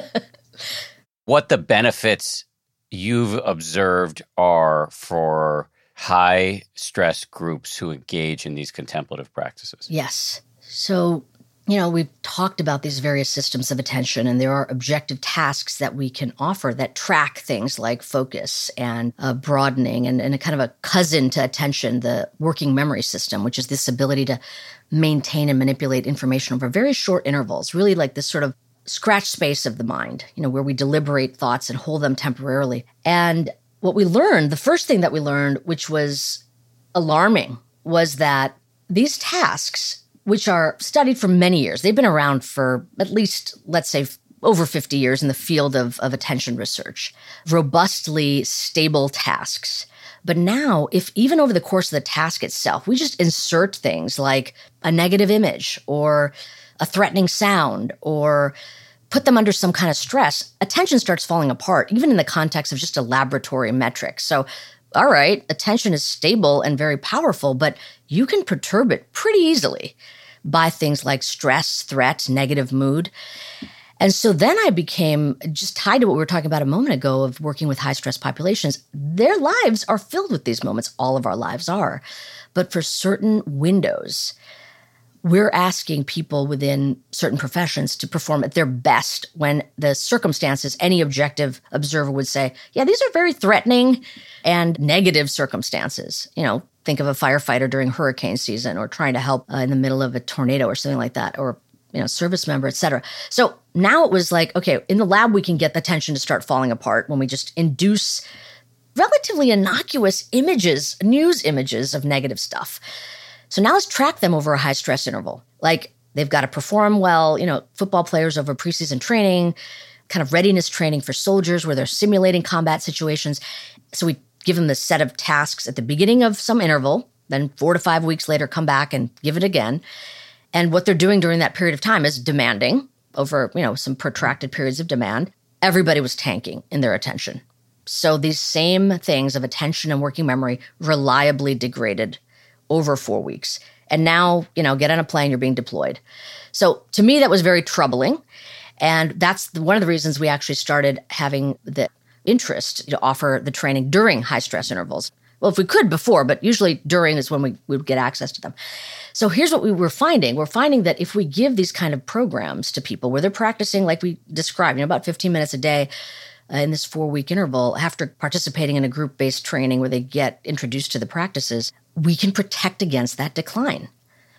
what the benefits you've observed are for high stress groups who engage in these contemplative practices? Yes. So, you know, we've talked about these various systems of attention, and there are objective tasks that we can offer that track things like focus and uh, broadening and, and a kind of a cousin to attention, the working memory system, which is this ability to maintain and manipulate information over very short intervals, really like this sort of scratch space of the mind, you know, where we deliberate thoughts and hold them temporarily. And what we learned, the first thing that we learned, which was alarming, was that these tasks, which are studied for many years. They've been around for at least, let's say, over fifty years in the field of, of attention research, robustly stable tasks. But now, if even over the course of the task itself, we just insert things like a negative image or a threatening sound or put them under some kind of stress, attention starts falling apart, even in the context of just a laboratory metric. So, all right, attention is stable and very powerful, but you can perturb it pretty easily by things like stress, threat, negative mood. And so then I became just tied to what we were talking about a moment ago of working with high-stress populations. Their lives are filled with these moments. All of our lives are. But for certain windows, we're asking people within certain professions to perform at their best when the circumstances, any objective observer would say, yeah, these are very threatening and negative circumstances. You know, think of a firefighter during hurricane season or trying to help uh, in the middle of a tornado or something like that, or, you know, service member, et cetera. So now it was like, okay, in the lab, we can get the tension to start falling apart when we just induce relatively innocuous images, news images of negative stuff. So now let's track them over a high stress interval. Like, they've got to perform well, you know, football players over preseason training, kind of readiness training for soldiers where they're simulating combat situations. So we give them the set of tasks at the beginning of some interval, then four to five weeks later, come back and give it again. And what they're doing during that period of time is demanding over, you know, some protracted periods of demand. Everybody was tanking in their attention. So these same things of attention and working memory reliably degraded over four weeks. And now, you know, get on a plane, you're being deployed. So to me, that was very troubling. And that's the, one of the reasons we actually started having the interest to offer the training during high stress intervals. Well, if we could before, but usually during is when we would get access to them. So here's what we were finding. We're finding that if we give these kind of programs to people where they're practicing like we described, you know, about fifteen minutes a day uh, in this four-week interval, after participating in a group-based training where they get introduced to the practices, we can protect against that decline.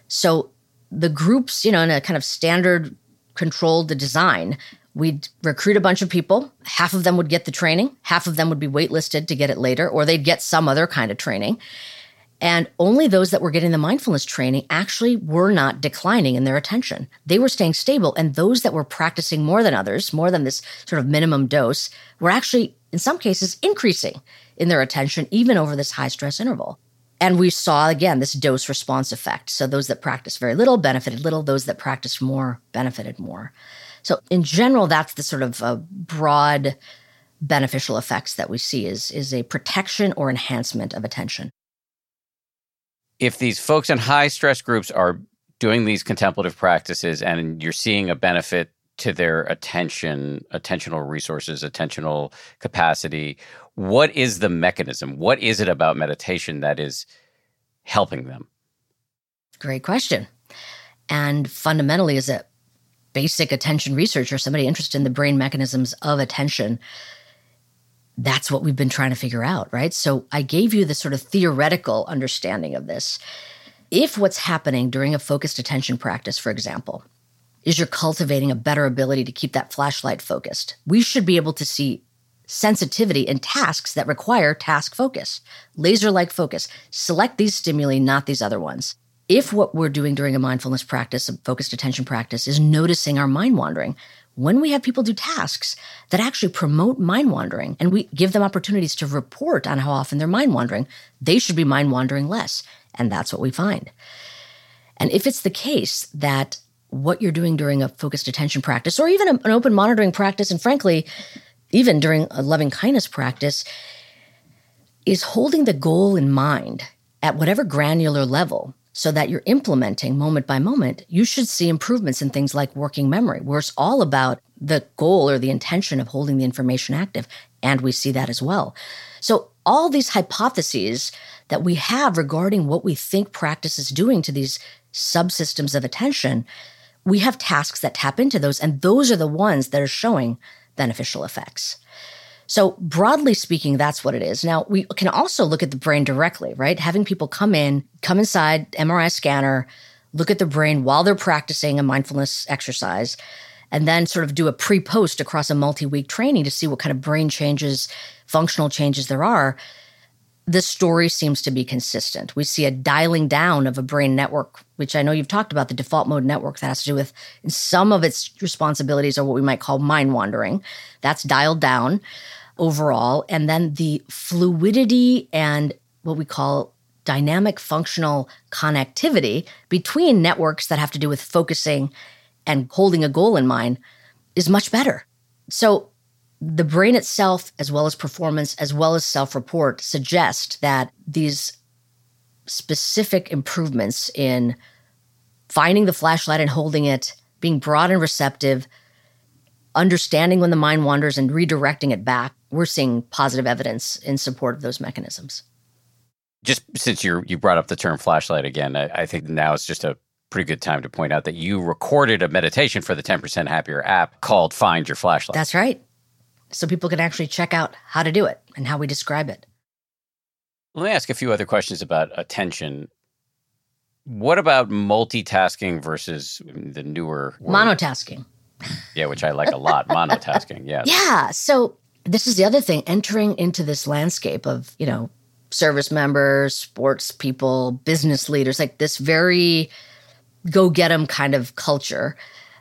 So the groups, you know, in a kind of standard controlled design, we'd recruit a bunch of people. Half of them would get the training. Half of them would be waitlisted to get it later, or they'd get some other kind of training. And only those that were getting the mindfulness training actually were not declining in their attention. They were staying stable. And those that were practicing more than others, more than this sort of minimum dose, were actually, in some cases, increasing in their attention, even over this high stress interval. And we saw, again, this dose response effect. So those that practiced very little benefited little. Those that practiced more benefited more. So in general, that's the sort of uh, broad beneficial effects that we see is, is a protection or enhancement of attention. If these folks in high stress groups are doing these contemplative practices and you're seeing a benefit to their attention, attentional resources, attentional capacity, what is the mechanism? What is it about meditation that is helping them? Great question. And fundamentally, as a basic attention researcher, somebody interested in the brain mechanisms of attention, that's what we've been trying to figure out, right? So I gave you the sort of theoretical understanding of this. If what's happening during a focused attention practice, for example, is you're cultivating a better ability to keep that flashlight focused. We should be able to see sensitivity in tasks that require task focus, laser-like focus. Select these stimuli, not these other ones. If what we're doing during a mindfulness practice, a focused attention practice, is noticing our mind wandering, when we have people do tasks that actually promote mind wandering and we give them opportunities to report on how often they're mind wandering, they should be mind wandering less. And that's what we find. And if it's the case that what you're doing during a focused attention practice, or even an open monitoring practice, and frankly, even during a loving kindness practice, is holding the goal in mind at whatever granular level so that you're implementing moment by moment, you should see improvements in things like working memory, where it's all about the goal or the intention of holding the information active. And we see that as well. So all these hypotheses that we have regarding what we think practice is doing to these subsystems of attention, we have tasks that tap into those, and those are the ones that are showing beneficial effects. So broadly speaking, that's what it is. Now, we can also look at the brain directly, right? Having people come in, come inside, M R I scanner, look at the brain while they're practicing a mindfulness exercise, and then sort of do a pre-post across a multi-week training to see what kind of brain changes, functional changes there are. The story seems to be consistent. We see a dialing down of a brain network, which I know you've talked about, the default mode network that has to do with some of its responsibilities are what we might call mind wandering. That's dialed down overall. And then the fluidity and what we call dynamic functional connectivity between networks that have to do with focusing and holding a goal in mind is much better. So the brain itself, as well as performance, as well as self-report, suggest that these specific improvements in finding the flashlight and holding it, being broad and receptive, understanding when the mind wanders and redirecting it back, we're seeing positive evidence in support of those mechanisms. Just since you you brought up the term flashlight again, I, I think now is just a pretty good time to point out that you recorded a meditation for the ten percent Happier app called Find Your Flashlight. That's right. So people can actually check out how to do it and how we describe it. Let me ask a few other questions about attention. What about multitasking versus the newer word? Monotasking. Yeah, which I like a lot. Monotasking, yes. Yeah. So this is the other thing, entering into this landscape of, you know, service members, sports people, business leaders, like this very go-get-em kind of culture.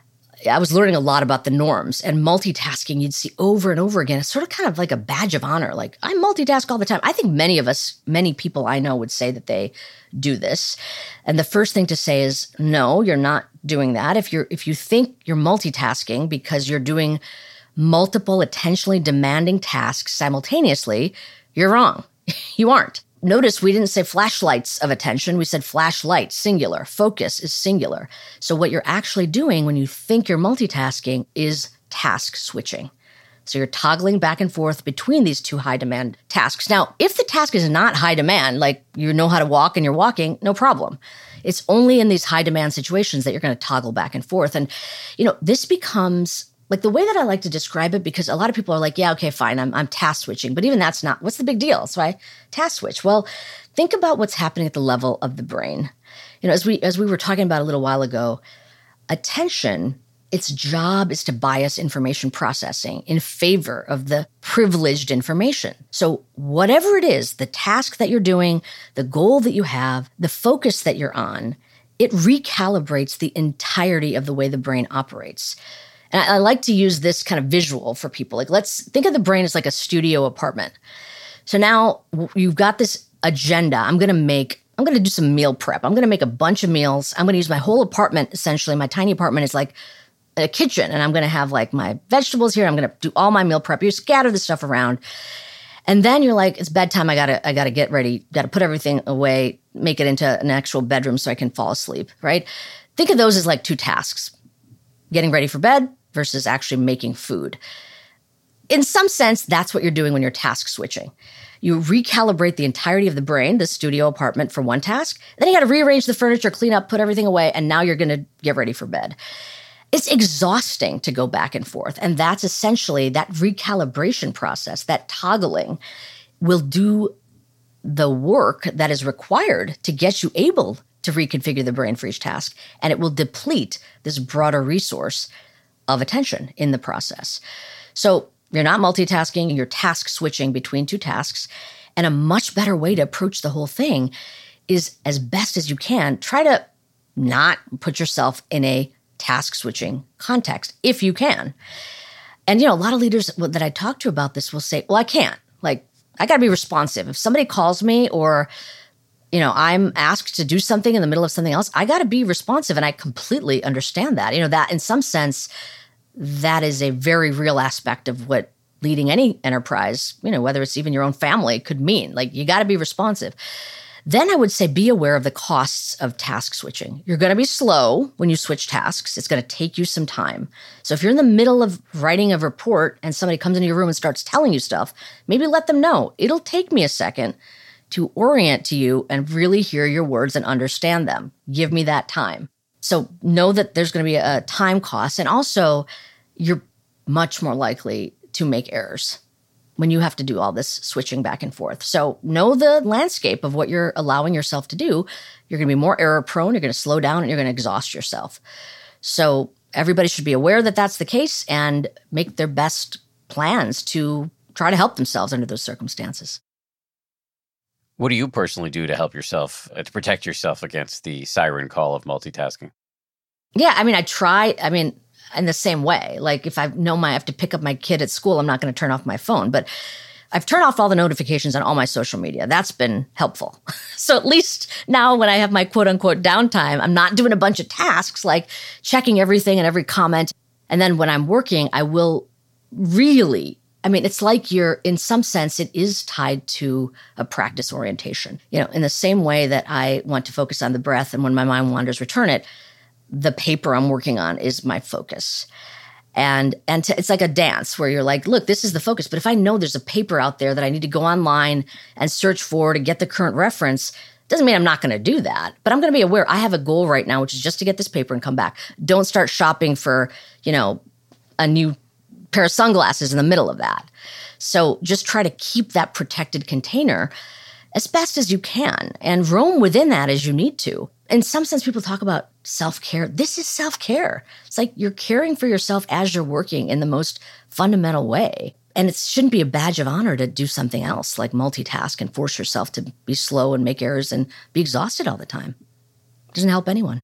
I was learning a lot about the norms, and multitasking you'd see over and over again. It's sort of kind of like a badge of honor. Like, I multitask all the time. I think many of us, many people I know would say that they do this. And the first thing to say is, no, you're not doing that. If you're, if you think you're multitasking because you're doing multiple attentionally demanding tasks simultaneously, you're wrong. You aren't. Notice we didn't say flashlights of attention. We said flashlight, singular. Focus is singular. So what you're actually doing when you think you're multitasking is task switching. So you're toggling back and forth between these two high demand tasks. Now, if the task is not high demand, like you know how to walk and you're walking, no problem. It's only in these high demand situations that you're going to toggle back and forth. And, you know, this becomes like the way that I like to describe it, because a lot of people are like, yeah, okay, fine, I'm, I'm task switching. But even that's not, what's the big deal? So I task switch. Well, think about what's happening at the level of the brain. You know, as we as we were talking about a little while ago, attention, its job is to bias information processing in favor of the privileged information. So whatever it is, the task that you're doing, the goal that you have, the focus that you're on, it recalibrates the entirety of the way the brain operates. And I, I like to use this kind of visual for people. Like, let's think of the brain as like a studio apartment. So now you've got this agenda. I'm going to make, I'm going to do some meal prep. I'm going to make a bunch of meals. I'm going to use my whole apartment, essentially. My tiny apartment is like a kitchen, and I'm going to have like my vegetables here. I'm going to do all my meal prep. You scatter the stuff around. And then you're like, it's bedtime. I gotta, I gotta get ready. Got to put everything away, make it into an actual bedroom so I can fall asleep, right? Think of those as like two tasks. Getting ready for bed versus actually making food. In some sense, that's what you're doing when you're task switching. You recalibrate the entirety of the brain, the studio apartment, for one task. Then you got to rearrange the furniture, clean up, put everything away, and now you're going to get ready for bed. It's exhausting to go back and forth. And that's essentially that recalibration process, that toggling will do the work that is required to get you able to reconfigure the brain for each task. And it will deplete this broader resource of attention in the process. So you're not multitasking, you're task switching between two tasks. And a much better way to approach the whole thing is, as best as you can, try to not put yourself in a task switching context if you can. And, you know, a lot of leaders that I talk to about this will say, well, I can't. Like, I got to be responsive. If somebody calls me or, you know, I'm asked to do something in the middle of something else, I got to be responsive. And I completely understand that. You know, that in some sense, that is a very real aspect of what leading any enterprise, you know, whether it's even your own family, could mean. Like, you got to be responsive. Then I would say be aware of the costs of task switching. You're going to be slow when you switch tasks. It's going to take you some time. So if you're in the middle of writing a report and somebody comes into your room and starts telling you stuff, maybe let them know. It'll take me a second to orient to you and really hear your words and understand them. Give me that time. So know that there's going to be a time cost. And also, you're much more likely to make errors when you have to do all this switching back and forth. So know the landscape of what you're allowing yourself to do. You're going to be more error prone. You're going to slow down and you're going to exhaust yourself. So everybody should be aware that that's the case and make their best plans to try to help themselves under those circumstances. What do you personally do to help yourself, uh, to protect yourself against the siren call of multitasking? Yeah, I mean, I try, I mean, in the same way. Like, if I know my, I have to pick up my kid at school, I'm not going to turn off my phone. But I've turned off all the notifications on all my social media. That's been helpful. So at least now when I have my quote unquote downtime, I'm not doing a bunch of tasks like checking everything and every comment. And then when I'm working, I will really, I mean, it's like you're, in some sense, it is tied to a practice orientation. You know, in the same way that I want to focus on the breath and when my mind wanders, return it, the paper I'm working on is my focus. And and to, it's like a dance where you're like, look, this is the focus. But if I know there's a paper out there that I need to go online and search for to get the current reference, doesn't mean I'm not going to do that. But I'm going to be aware I have a goal right now, which is just to get this paper and come back. Don't start shopping for, you know, a new pair of sunglasses in the middle of that. So just try to keep that protected container as best as you can and roam within that as you need to. In some sense, people talk about self-care. This is self-care. It's like you're caring for yourself as you're working in the most fundamental way. And it shouldn't be a badge of honor to do something else, like multitask and force yourself to be slow and make errors and be exhausted all the time. It doesn't help anyone.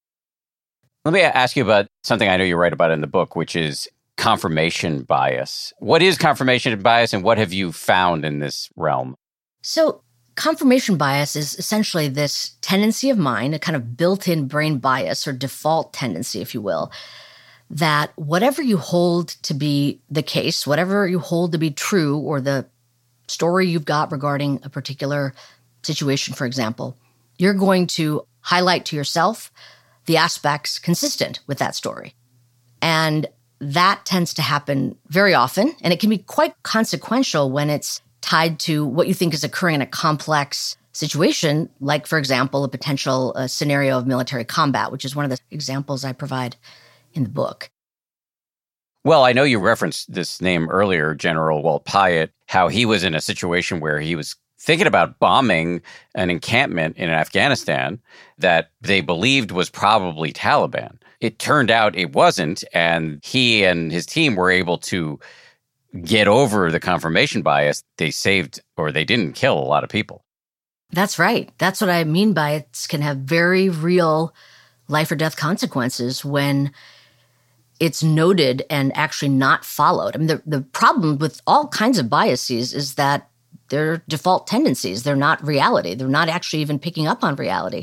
Let me ask you about something I know you write about in the book, which is confirmation bias. What is confirmation bias and what have you found in this realm? So confirmation bias is essentially this tendency of mind, a kind of built-in brain bias or default tendency, if you will, that whatever you hold to be the case, whatever you hold to be true, or the story you've got regarding a particular situation, for example, you're going to highlight to yourself the aspects consistent with that story. And that tends to happen very often, and it can be quite consequential when it's tied to what you think is occurring in a complex situation, like, for example, a potential uh, scenario of military combat, which is one of the examples I provide in the book. Well, I know you referenced this name earlier, General Walt Pyatt, how he was in a situation where he was thinking about bombing an encampment in Afghanistan that they believed was probably Taliban. It turned out it wasn't, and he and his team were able to get over the confirmation bias. They saved, or they didn't kill a lot of people. That's right. That's what I mean by it can have very real life or death consequences when it's noted and actually not followed. I mean, the, the problem with all kinds of biases is that they're default tendencies. They're not reality. They're not actually even picking up on reality.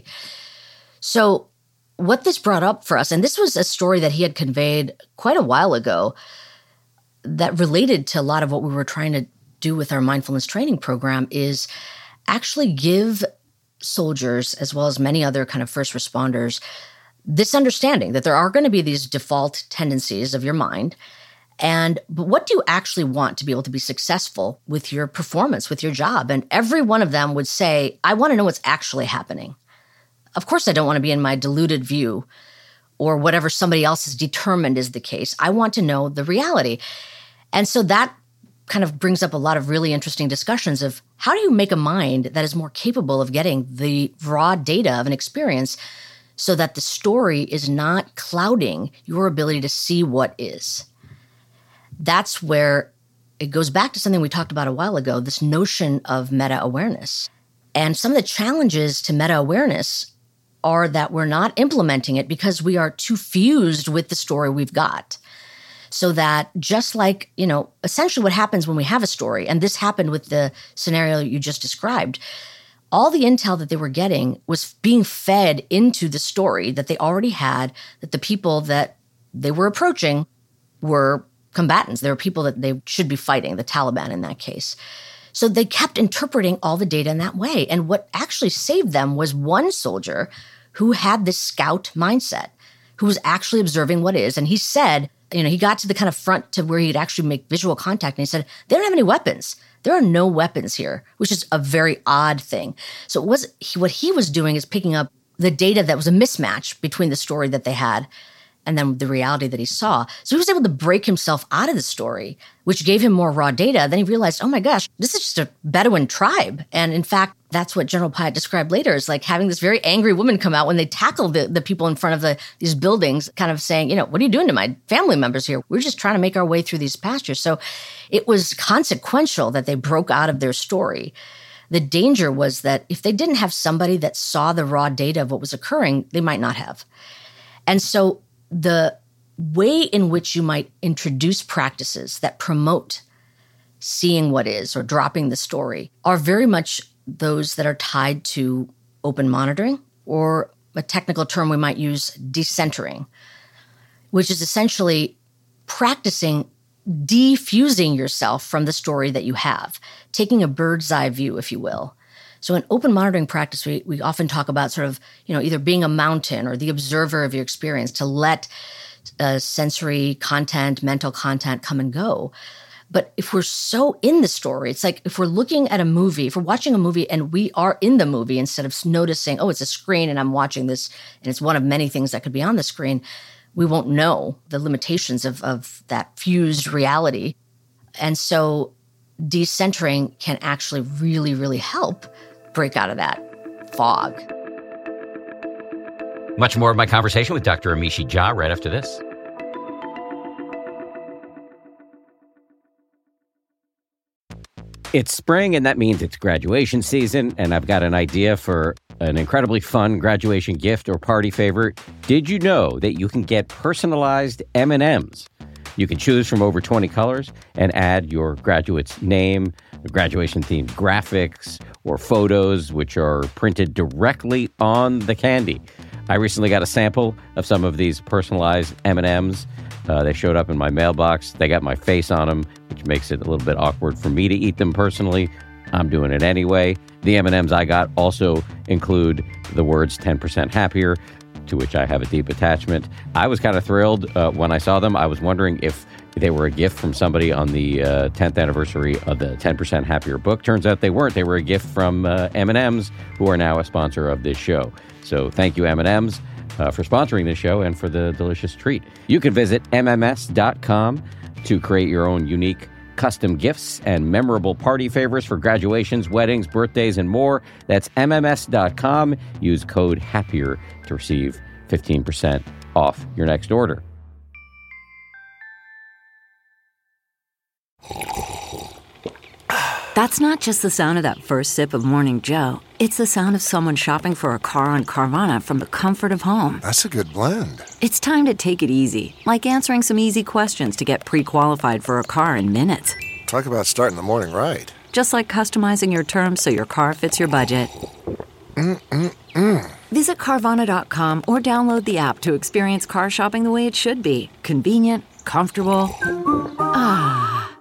So what this brought up for us, and this was a story that he had conveyed quite a while ago that related to a lot of what we were trying to do with our mindfulness training program, is actually give soldiers, as well as many other kind of first responders, this understanding that there are going to be these default tendencies of your mind. And but what do you actually want to be able to be successful with your performance, with your job? And every one of them would say, I want to know what's actually happening. Of course, I don't want to be in my deluded view or whatever somebody else has determined is the case. I want to know the reality. And so that kind of brings up a lot of really interesting discussions of how do you make a mind that is more capable of getting the raw data of an experience so that the story is not clouding your ability to see what is. That's where it goes back to something we talked about a while ago, this notion of meta-awareness. And some of the challenges to meta-awareness are that we're not implementing it because we are too fused with the story we've got. So that just like, you know, essentially what happens when we have a story, and this happened with the scenario you just described, all the intel that they were getting was being fed into the story that they already had, that the people that they were approaching were combatants. They were people that they should be fighting, the Taliban in that case. So they kept interpreting all the data in that way. And what actually saved them was one soldier who had this scout mindset, who was actually observing what is. And he said, you know, he got to the kind of front to where he'd actually make visual contact. And he said, they don't have any weapons. There are no weapons here, which is a very odd thing. So it was he, what he was doing is picking up the data that was a mismatch between the story that they had and then the reality that he saw. So he was able to break himself out of the story, which gave him more raw data. Then he realized, oh my gosh, this is just a Bedouin tribe. And in fact, that's what General Pyatt described later, is like having this very angry woman come out when they tackle the, the people in front of the these buildings, kind of saying, you know, what are you doing to my family members here? We're just trying to make our way through these pastures. So it was consequential that they broke out of their story. The danger was that if they didn't have somebody that saw the raw data of what was occurring, they might not have. And so the way in which you might introduce practices that promote seeing what is or dropping the story are very much those that are tied to open monitoring, or a technical term we might use, decentering, which is essentially practicing defusing yourself from the story that you have, taking a bird's eye view, if you will. So in open monitoring practice, we, we often talk about sort of, you know, either being a mountain or the observer of your experience, to let uh, sensory content, mental content come and go. But if we're so in the story, it's like if we're looking at a movie, if we're watching a movie and we are in the movie instead of noticing, oh, it's a screen and I'm watching this and it's one of many things that could be on the screen, we won't know the limitations of, of that fused reality. And so decentering can actually really, really help break out of that fog. Much more of my conversation with Doctor Amishi Jha right after this. It's spring, and that means it's graduation season, and I've got an idea for an incredibly fun graduation gift or party favorite. Did you know that you can get personalized M and M's? You can choose from over twenty colors and add your graduate's name, graduation-themed graphics, or photos, which are printed directly on the candy. I recently got a sample of some of these personalized M and M's. Uh, they showed up in my mailbox. They got my face on them, which makes it a little bit awkward for me to eat them personally. I'm doing it anyway. The M and M's I got also include the words ten percent happier, to which I have a deep attachment. I was kind of thrilled uh, when I saw them. I was wondering if they were a gift from somebody on the uh, tenth anniversary of the ten percent Happier book. Turns out they weren't. They were a gift from uh, M and M's, who are now a sponsor of this show. So thank you, M and M's. Uh, for sponsoring this show and for the delicious treat. You can visit M M S dot com to create your own unique custom gifts and memorable party favors for graduations, weddings, birthdays, and more. That's M M S dot com. Use code HAPPIER to receive fifteen percent off your next order. That's not just the sound of that first sip of Morning Joe. It's the sound of someone shopping for a car on Carvana from the comfort of home. That's a good blend. It's time to take it easy, like answering some easy questions to get pre-qualified for a car in minutes. Talk about starting the morning right. Just like customizing your terms so your car fits your budget. Mm-mm-mm. Visit Carvana dot com or download the app to experience car shopping the way it should be. Convenient, comfortable. Ah.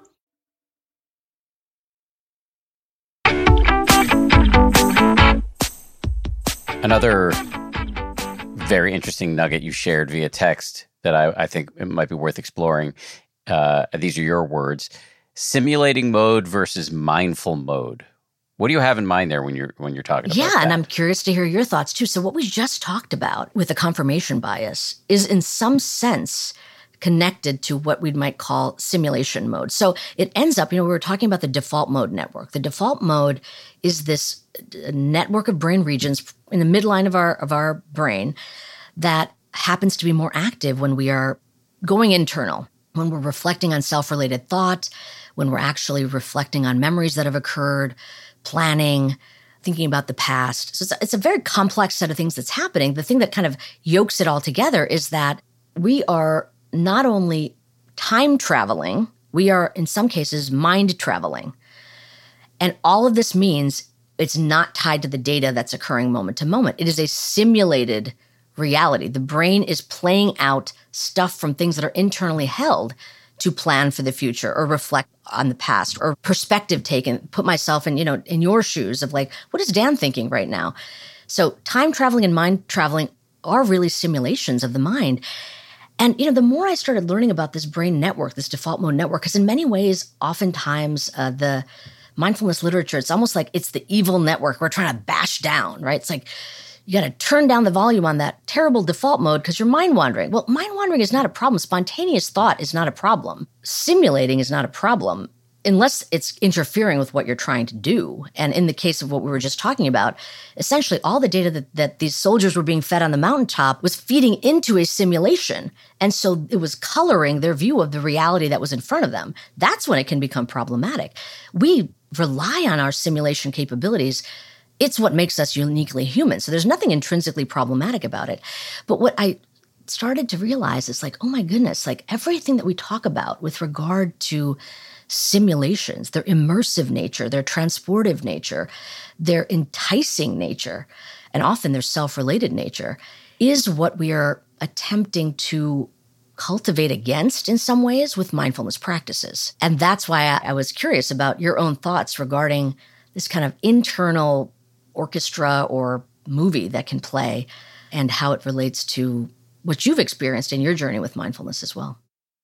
Another very interesting nugget you shared via text that I, I think it might be worth exploring. Uh, these are your words: simulating mode versus mindful mode. What do you have in mind there when you're when you're talking about yeah, that? Yeah, and I'm curious to hear your thoughts too. So what we just talked about with the confirmation bias is in some sense connected to what we might call simulation mode. So it ends up, you know, we were talking about the default mode network. The default mode is this network of brain regions in the midline of our of our brain that happens to be more active when we are going internal, when we're reflecting on self-related thought, when we're actually reflecting on memories that have occurred, planning, thinking about the past. So it's a, it's a very complex set of things that's happening. The thing that kind of yokes it all together is that we are not only time traveling, we are in some cases mind traveling. And all of this means it's not tied to the data that's occurring moment to moment. It is a simulated reality. The brain is playing out stuff from things that are internally held to plan for the future or reflect on the past or perspective taken, put myself in, you know, in your shoes of like, what is Dan thinking right now? So time traveling and mind traveling are really simulations of the mind. And, you know, the more I started learning about this brain network, this default mode network, because in many ways, oftentimes uh, the mindfulness literature, it's almost like it's the evil network we're trying to bash down, right? It's like, you got to turn down the volume on that terrible default mode because you're mind wandering. Well, mind wandering is not a problem. Spontaneous thought is not a problem. Simulating is not a problem unless it's interfering with what you're trying to do. And in the case of what we were just talking about, essentially all the data that, that these soldiers were being fed on the mountaintop was feeding into a simulation. And so it was coloring their view of the reality that was in front of them. That's when it can become problematic. We rely on our simulation capabilities. It's what makes us uniquely human. So there's nothing intrinsically problematic about it. But what I started to realize is like, oh my goodness, like everything that we talk about with regard to simulations, their immersive nature, their transportive nature, their enticing nature, and often their self-related nature, is what we are attempting to cultivate against in some ways with mindfulness practices. And that's why I, I was curious about your own thoughts regarding this kind of internal orchestra or movie that can play and how it relates to what you've experienced in your journey with mindfulness as well.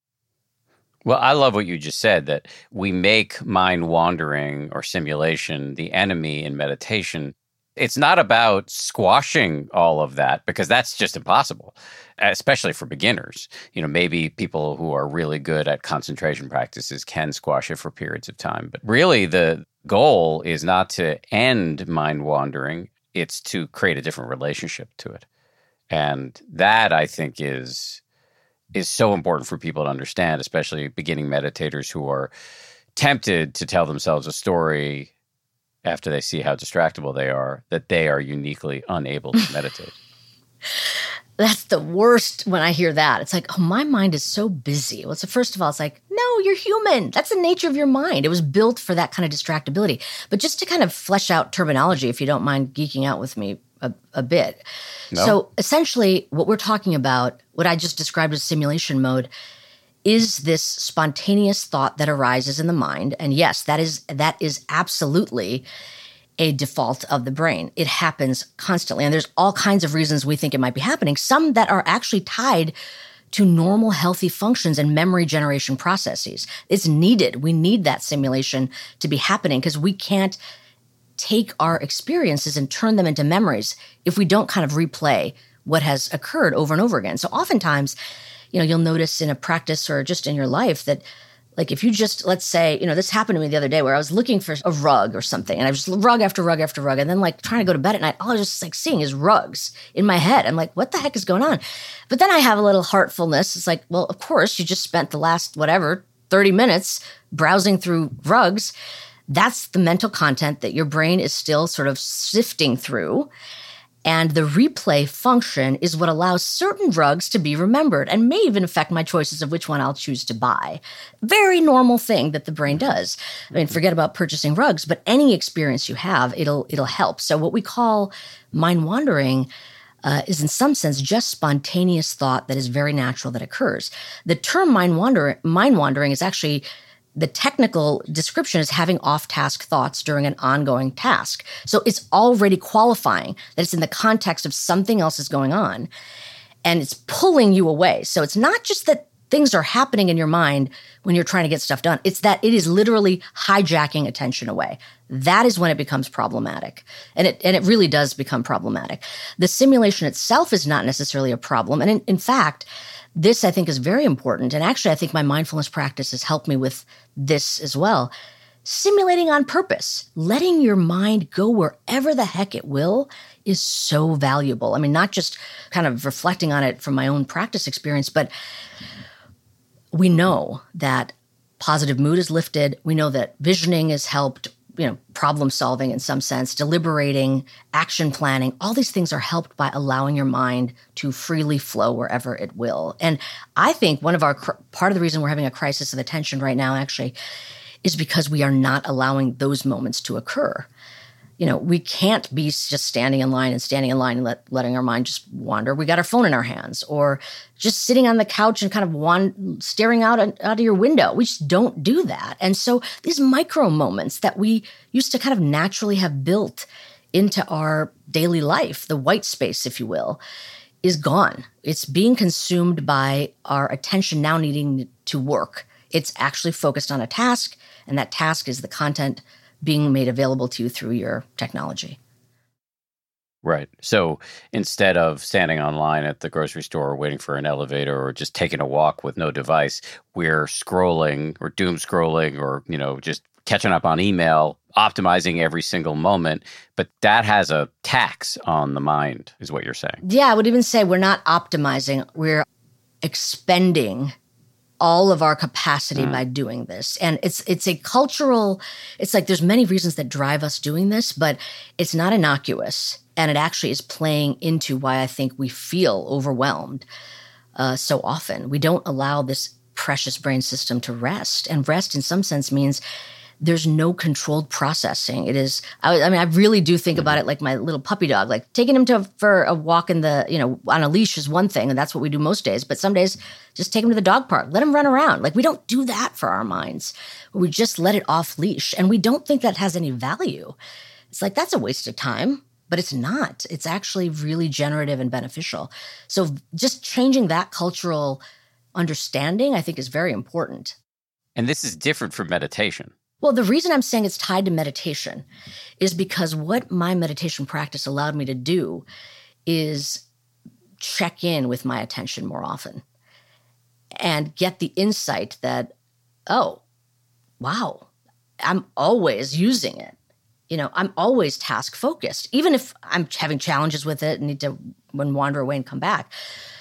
Well, I love what you just said, that we make mind wandering or simulation the enemy in meditation. It's not about squashing all of that because that's just impossible, especially for beginners. You know, maybe people who are really good at concentration practices can squash it for periods of time. But really, the goal is not to end mind wandering. It's to create a different relationship to it. And that, I think, is is so important for people to understand, especially beginning meditators who are tempted to tell themselves a story after they see how distractible they are, that they are uniquely unable to meditate. That's the worst when I hear that. It's like, oh, my mind is so busy. Well, so first of all, it's like, no, you're human. That's the nature of your mind. It was built for that kind of distractibility. But just to kind of flesh out terminology, if you don't mind geeking out with me a, a bit. No. So essentially what we're talking about, what I just described as simulation mode, is this spontaneous thought that arises in the mind. And yes, that is that is absolutely a default of the brain. It happens constantly. And there's all kinds of reasons we think it might be happening, some that are actually tied to normal, healthy functions and memory generation processes. It's needed. We need that simulation to be happening because we can't take our experiences and turn them into memories if we don't kind of replay what has occurred over and over again. So oftentimes, you know, you'll notice in a practice or just in your life that, like, if you just, let's say, you know, this happened to me the other day where I was looking for a rug or something, and I was just rug after rug after rug, and then like trying to go to bed at night, all I was just like seeing is rugs in my head. I'm like, what the heck is going on? But then I have a little heartfulness. It's like, well, of course, you just spent the last, whatever, thirty minutes browsing through rugs. That's the mental content that your brain is still sort of sifting through. And the replay function is what allows certain rugs to be remembered and may even affect my choices of which one I'll choose to buy. Very normal thing that the brain does. I mean, forget about purchasing rugs, but any experience you have, it'll it'll help. So what we call mind wandering uh, is in some sense just spontaneous thought that is very natural that occurs. The term mind wander mind wandering is actually, the technical description is having off-task thoughts during an ongoing task. So it's already qualifying that it's in the context of something else is going on, and it's pulling you away. So it's not just that things are happening in your mind when you're trying to get stuff done. It's that it is literally hijacking attention away. That is when it becomes problematic. And it and it really does become problematic. The simulation itself is not necessarily a problem. And in, in fact, this, I think, is very important. And actually, I think my mindfulness practice has helped me with this as well. Simulating on purpose, letting your mind go wherever the heck it will is so valuable. I mean, not just kind of reflecting on it from my own practice experience, but we know that positive mood is lifted. We know that visioning is helped, you know, problem solving in some sense, deliberating, action planning. All these things are helped by allowing your mind to freely flow wherever it will. And I think one of our, part of the reason we're having a crisis of attention right now actually is because we are not allowing those moments to occur. You know, we can't be just standing in line and standing in line and let, letting our mind just wander. We got our phone in our hands, or just sitting on the couch and kind of wand- staring out, out of your window. We just don't do that. And so these micro moments that we used to kind of naturally have built into our daily life, the white space, if you will, is gone. It's being consumed by our attention now needing to work. It's actually focused on a task, and that task is the content being made available to you through your technology. Right. So instead of standing online at the grocery store or waiting for an elevator or just taking a walk with no device, we're scrolling or doom scrolling or, you know, just catching up on email, optimizing every single moment. But that has a tax on the mind, is what you're saying. Yeah, I would even say we're not optimizing. We're expending all of our capacity mm. by doing this. And it's it's a cultural, it's like there's many reasons that drive us doing this, but it's not innocuous. And it actually is playing into why I think we feel overwhelmed uh, so often. We don't allow this precious brain system to rest. And rest in some sense means there's no controlled processing. It is, I, I mean, I really do think about it like my little puppy dog, like taking him to for a walk in the, you know, on a leash is one thing, and that's what we do most days. But some days, just take him to the dog park, let him run around. Like we don't do that for our minds. We just let it off leash, and we don't think that has any value. It's like, that's a waste of time, but it's not. It's actually really generative and beneficial. So just changing that cultural understanding, I think, is very important. And this is different from meditation. Well, the reason I'm saying it's tied to meditation is because what my meditation practice allowed me to do is check in with my attention more often and get the insight that, oh, wow, I'm always using it. You know, I'm always task focused, even if I'm having challenges with it and need to when wander away and come back.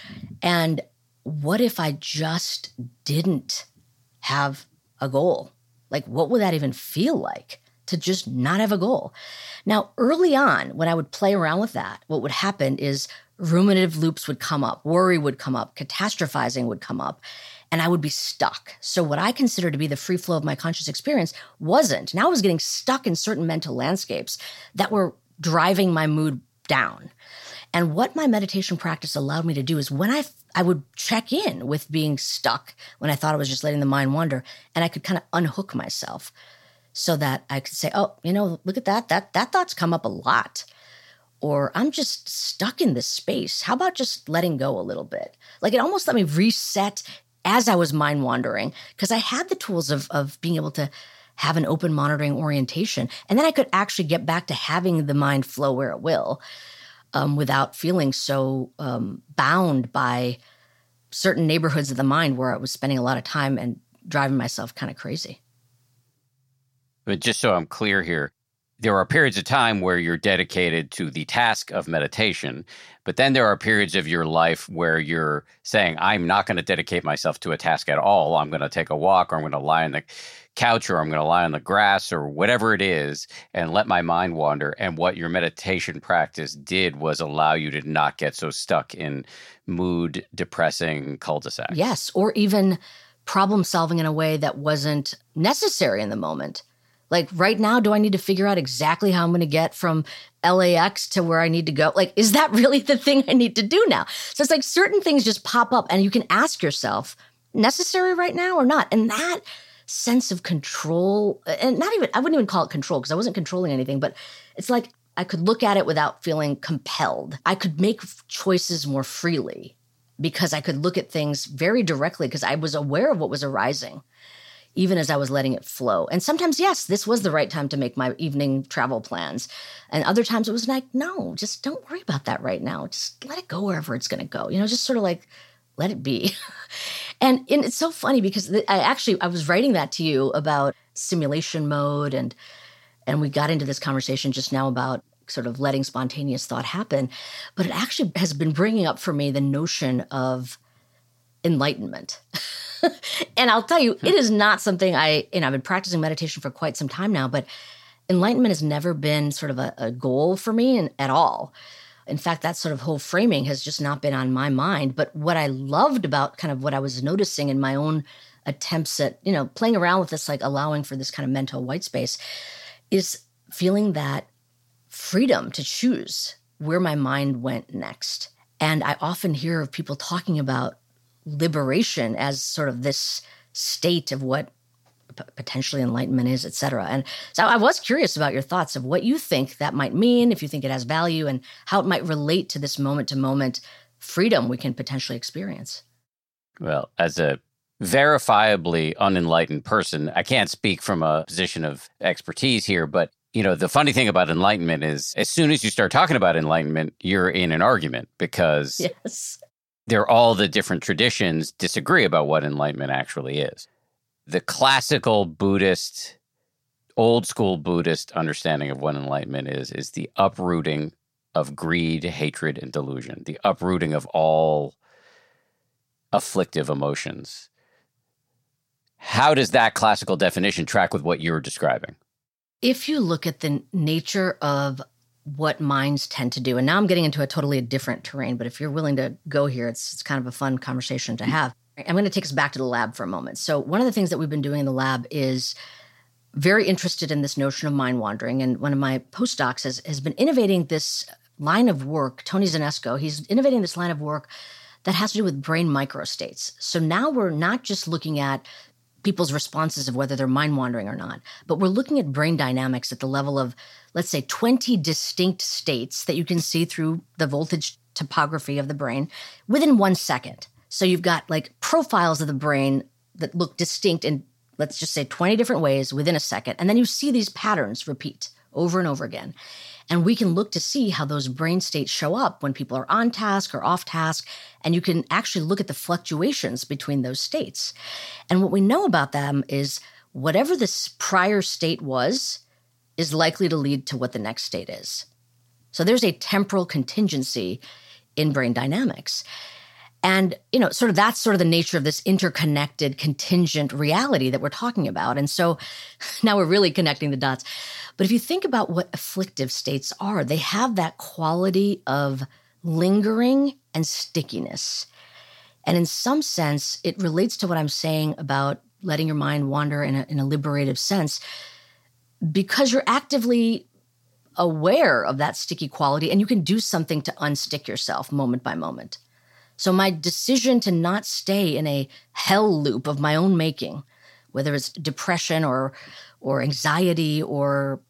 And what if I just didn't have a goal? Like, what would that even feel like to just not have a goal? Now, early on, when I would play around with that, what would happen is ruminative loops would come up, worry would come up, catastrophizing would come up, and I would be stuck. So what I consider to be the free flow of my conscious experience wasn't. Now I was getting stuck in certain mental landscapes that were driving my mood down. And what my meditation practice allowed me to do is when I I would check in with being stuck when I thought I was just letting the mind wander, and I could kind of unhook myself so that I could say, oh, you know, look at that. That that thought's come up a lot. Or I'm just stuck in this space. How about just letting go a little bit? Like it almost let me reset as I was mind wandering, because I had the tools of of being able to have an open monitoring orientation. And then I could actually get back to having the mind flow where it will. Um, without feeling so um, bound by certain neighborhoods of the mind where I was spending a lot of time and driving myself kind of crazy. But just so I'm clear here, there are periods of time where you're dedicated to the task of meditation, but then there are periods of your life where you're saying, I'm not going to dedicate myself to a task at all. I'm going to take a walk, or I'm going to lie on the couch, or I'm going to lie on the grass, or whatever it is, and let my mind wander. And what your meditation practice did was allow you to not get so stuck in mood depressing cul-de-sacs. Yes, or even problem solving in a way that wasn't necessary in the moment. Like right now, do I need to figure out exactly how I'm going to get from L A X to where I need to go? Like, is that really the thing I need to do now? So it's like certain things just pop up and you can ask yourself, necessary right now or not? And that sense of control, and not even, I wouldn't even call it control because I wasn't controlling anything, but it's like I could look at it without feeling compelled. I could make choices more freely because I could look at things very directly because I was aware of what was arising, even as I was letting it flow. And sometimes, yes, this was the right time to make my evening travel plans. And other times it was like, no, just don't worry about that right now. Just let it go wherever it's going to go. You know, just sort of like let it be. and, and it's so funny because I actually, I was writing that to you about simulation mode and, and we got into this conversation just now about sort of letting spontaneous thought happen. But it actually has been bringing up for me the notion of enlightenment. And I'll tell you, it is not something I, you know, I've been practicing meditation for quite some time now, but enlightenment has never been sort of a, a goal for me in, at all. In fact, that sort of whole framing has just not been on my mind. But what I loved about kind of what I was noticing in my own attempts at, you know, playing around with this, like allowing for this kind of mental white space, is feeling that freedom to choose where my mind went next. And I often hear of people talking about liberation as sort of this state of what p- potentially enlightenment is, et cetera. And so I was curious about your thoughts of what you think that might mean, if you think it has value, and how it might relate to this moment-to-moment freedom we can potentially experience. Well, as a verifiably unenlightened person, I can't speak from a position of expertise here, but you know, the funny thing about enlightenment is as soon as you start talking about enlightenment, you're in an argument because yes. There are all the different traditions disagree about what enlightenment actually is. The classical Buddhist, old school Buddhist understanding of what enlightenment is, is the uprooting of greed, hatred, and delusion, the uprooting of all afflictive emotions. How does that classical definition track with what you're describing? If you look at the nature of what minds tend to do, and now I'm getting into a totally different terrain, but if you're willing to go here, it's, it's kind of a fun conversation to have. I'm going to take us back to the lab for a moment. So one of the things that we've been doing in the lab is very interested in this notion of mind wandering. And one of my postdocs has, has been innovating this line of work, Tony Zanesco, he's innovating this line of work that has to do with brain microstates. So now we're not just looking at people's responses of whether they're mind wandering or not, but we're looking at brain dynamics at the level of, let's say, twenty distinct states that you can see through the voltage topography of the brain within one second. So you've got like profiles of the brain that look distinct in, let's just say, twenty different ways within a second. And then you see these patterns repeat over and over again. And we can look to see how those brain states show up when people are on task or off task. And you can actually look at the fluctuations between those states. And what we know about them is whatever this prior state was is likely to lead to what the next state is. So there's a temporal contingency in brain dynamics. And, you know, sort of that's sort of the nature of this interconnected contingent reality that we're talking about. And so now we're really connecting the dots. But if you think about what afflictive states are, they have that quality of lingering and stickiness. And in some sense, it relates to what I'm saying about letting your mind wander in a, in a liberative sense, because you're actively aware of that sticky quality and you can do something to unstick yourself moment by moment. So my decision to not stay in a hell loop of my own making, whether it's depression or or anxiety or,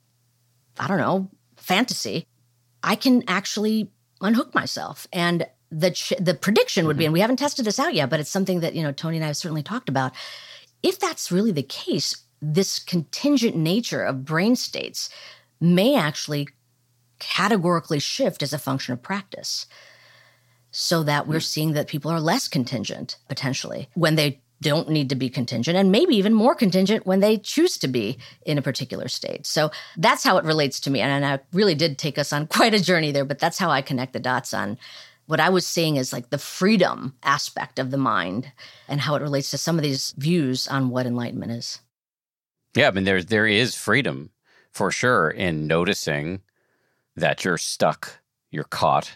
I don't know, fantasy, I can actually unhook myself. And the ch- the prediction would be, and we haven't tested this out yet, but it's something that, you know, Tony and I have certainly talked about. If that's really the case, this contingent nature of brain states may actually categorically shift as a function of practice, so that we're seeing that people are less contingent, potentially, when they don't need to be contingent, and maybe even more contingent when they choose to be in a particular state. So that's how it relates to me. And I really did take us on quite a journey there, but that's how I connect the dots on what I was saying is like the freedom aspect of the mind and how it relates to some of these views on what enlightenment is. Yeah, I mean, there, there is freedom for sure in noticing that you're stuck, you're caught,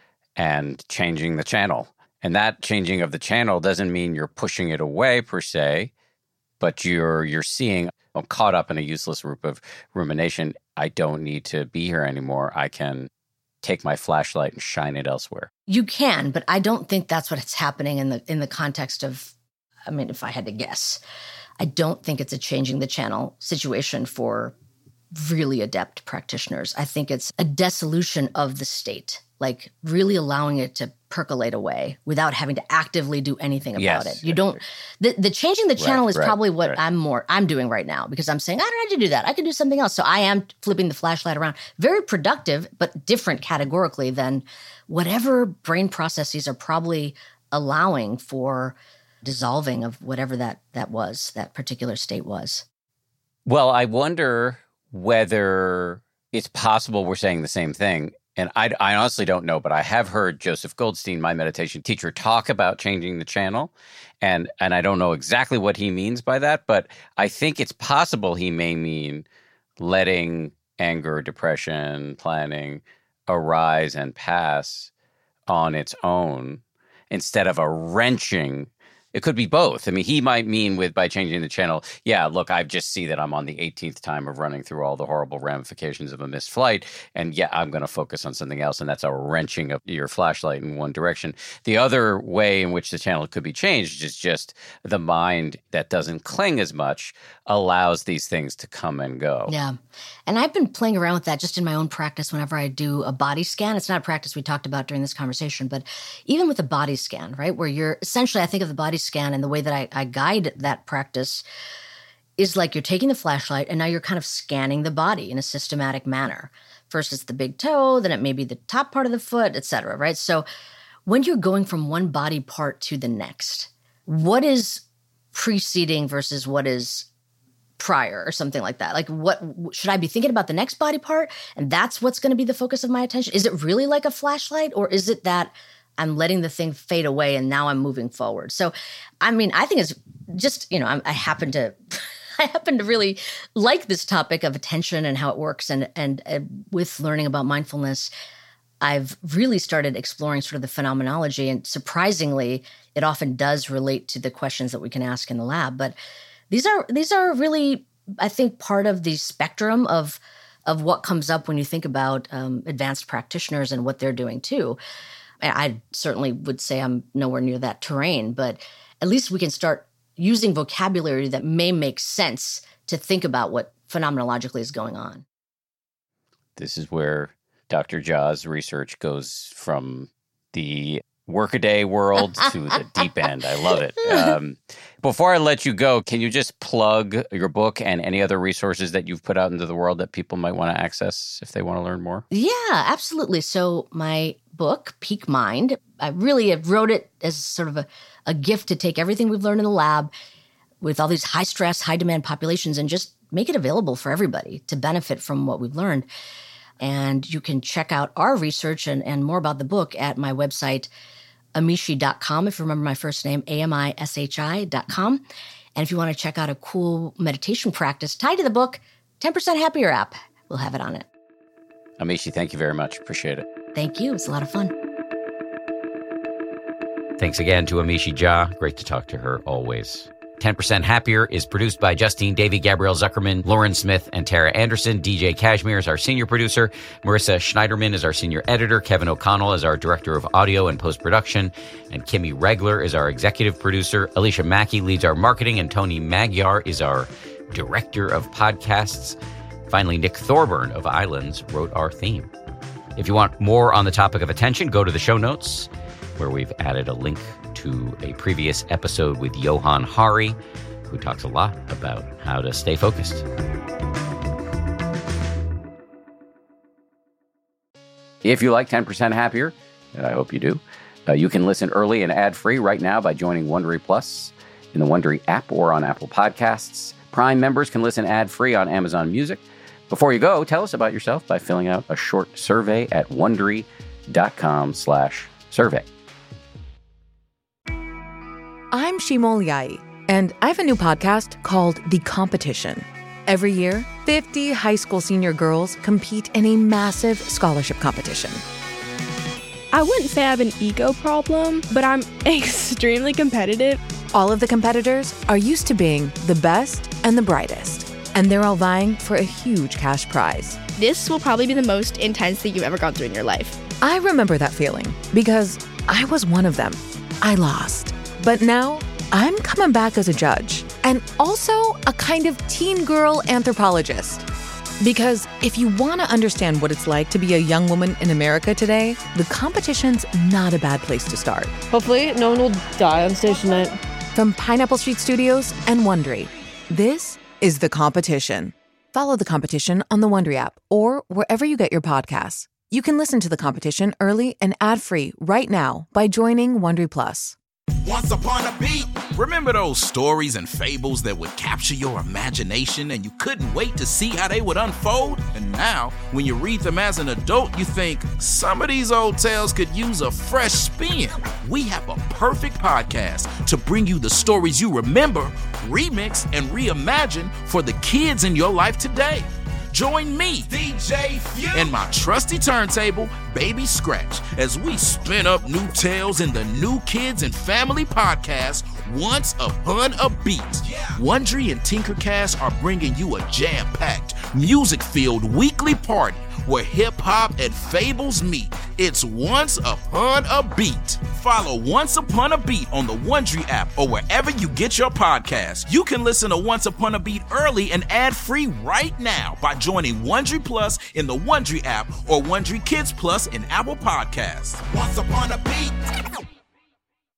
and changing the channel. And that changing of the channel doesn't mean you're pushing it away per se, but you're you're seeing, I'm caught up in a useless loop of rumination. I don't need to be here anymore. I can take my flashlight and shine it elsewhere. You can, but I don't think that's what's happening in the in the context of, I mean, if I had to guess, I don't think it's a changing the channel situation for really adept practitioners. I think it's a dissolution of the state, like really allowing it to percolate away without having to actively do anything about yes. it. You don't, the, the changing the channel right, is right, probably what right. I'm more, I'm doing right now, because I'm saying, I don't have to do that. I can do something else. So I am flipping the flashlight around. Very productive, but different categorically than whatever brain processes are probably allowing for dissolving of whatever that that was, that particular state was. Well, I wonder whether it's possible we're saying the same thing. And I, I honestly don't know, but I have heard Joseph Goldstein, my meditation teacher, talk about changing the channel. And, and I don't know exactly what he means by that, but I think it's possible he may mean letting anger, depression, planning arise and pass on its own instead of a wrenching. It could be both. I mean, he might mean with by changing the channel, yeah, look, I just see that I'm on the eighteenth time of running through all the horrible ramifications of a missed flight. And yeah, I'm going to focus on something else. And that's a wrenching of your flashlight in one direction. The other way in which the channel could be changed is just the mind that doesn't cling as much allows these things to come and go. Yeah. And I've been playing around with that just in my own practice whenever I do a body scan. It's not a practice we talked about during this conversation, but even with a body scan, right, where you're essentially, I think of the body scan and the way that I, I guide that practice is like you're taking the flashlight and now you're kind of scanning the body in a systematic manner. First it's the big toe, then it may be the top part of the foot, et cetera, right? So when you're going from one body part to the next, what is preceding versus what is prior or something like that? Like what should I be thinking about the next body part? And that's what's going to be the focus of my attention? Is it really like a flashlight, or is it that I'm letting the thing fade away and now I'm moving forward? So, I mean, I think it's just, you know, I, I happen to, I happen to really like this topic of attention and how it works. And, and uh, with learning about mindfulness, I've really started exploring sort of the phenomenology, and surprisingly, it often does relate to the questions that we can ask in the lab. But these are, these are really, I think, part of the spectrum of, of what comes up when you think about um, advanced practitioners and what they're doing too. I certainly would say I'm nowhere near that terrain, but at least we can start using vocabulary that may make sense to think about what phenomenologically is going on. This is where Doctor Jha's research goes from the workaday world to the deep end. I love it. Um, before I let you go, can you just plug your book and any other resources that you've put out into the world that people might want to access if they want to learn more? Yeah, absolutely. So my book, Peak Mind, I really wrote it as sort of a, a gift to take everything we've learned in the lab with all these high stress, high demand populations and just make it available for everybody to benefit from what we've learned. And you can check out our research and, and more about the book at my website, amishi dot com. If you remember my first name, A M I S H I dot com. And if you want to check out a cool meditation practice tied to the book, ten percent Happier app, we'll have it on it. Amishi, thank you very much. Appreciate it. Thank you. It's a lot of fun. Thanks again to Amishi Jha. Great to talk to her always. ten percent Happier is produced by Justine Davy, Gabrielle Zuckerman, Lauren Smith, and Tara Anderson. D J Kashmir is our senior producer. Marissa Schneiderman is our senior editor. Kevin O'Connell is our director of audio and post-production. And Kimmy Regler is our executive producer. Alicia Mackey leads our marketing. And Tony Magyar is our director of podcasts. Finally, Nick Thorburn of Islands wrote our theme. If you want more on the topic of attention, go to the show notes, where we've added a link to a previous episode with Johan Hari, who talks a lot about how to stay focused. If you like ten percent Happier, and I hope you do, uh, you can listen early and ad-free right now by joining Wondery Plus in the Wondery app or on Apple Podcasts. Prime members can listen ad-free on Amazon Music. Before you go, tell us about yourself by filling out a short survey at Wondery.com slash survey. I'm Shimol Yai, and I have a new podcast called The Competition. Every year, fifty high school senior girls compete in a massive scholarship competition. I wouldn't say I have an ego problem, but I'm extremely competitive. All of the competitors are used to being the best and the brightest, and they're all vying for a huge cash prize. This will probably be the most intense thing you've ever gone through in your life. I remember that feeling because I was one of them. I lost. But now I'm coming back as a judge and also a kind of teen girl anthropologist. Because if you want to understand what it's like to be a young woman in America today, The Competition's not a bad place to start. Hopefully no one will die on stage tonight. From Pineapple Street Studios and Wondery, this is The Competition. Follow The Competition on the Wondery app or wherever you get your podcasts. You can listen to The Competition early and ad-free right now by joining Wondery Plus. Once Upon a Beat. Remember those stories and fables that would capture your imagination and you couldn't wait to see how they would unfold? And now, when you read them as an adult, you think, some of these old tales could use a fresh spin. We have a perfect podcast to bring you the stories you remember, remix, and reimagine for the kids in your life today. Join me, D J Few, and my trusty turntable, Baby Scratch, as we spin up new tales in the New Kids and Family podcast, Once Upon a Beat. Yeah. Wondery and Tinkercast are bringing you a jam-packed, music-filled weekly party where hip-hop and fables meet. It's Once Upon a Beat. Follow Once Upon a Beat on the Wondery app or wherever you get your podcasts. You can listen to Once Upon a Beat early and ad-free right now by joining Wondery Plus in the Wondery app or Wondery Kids Plus in Apple Podcasts. Once Upon a Beat.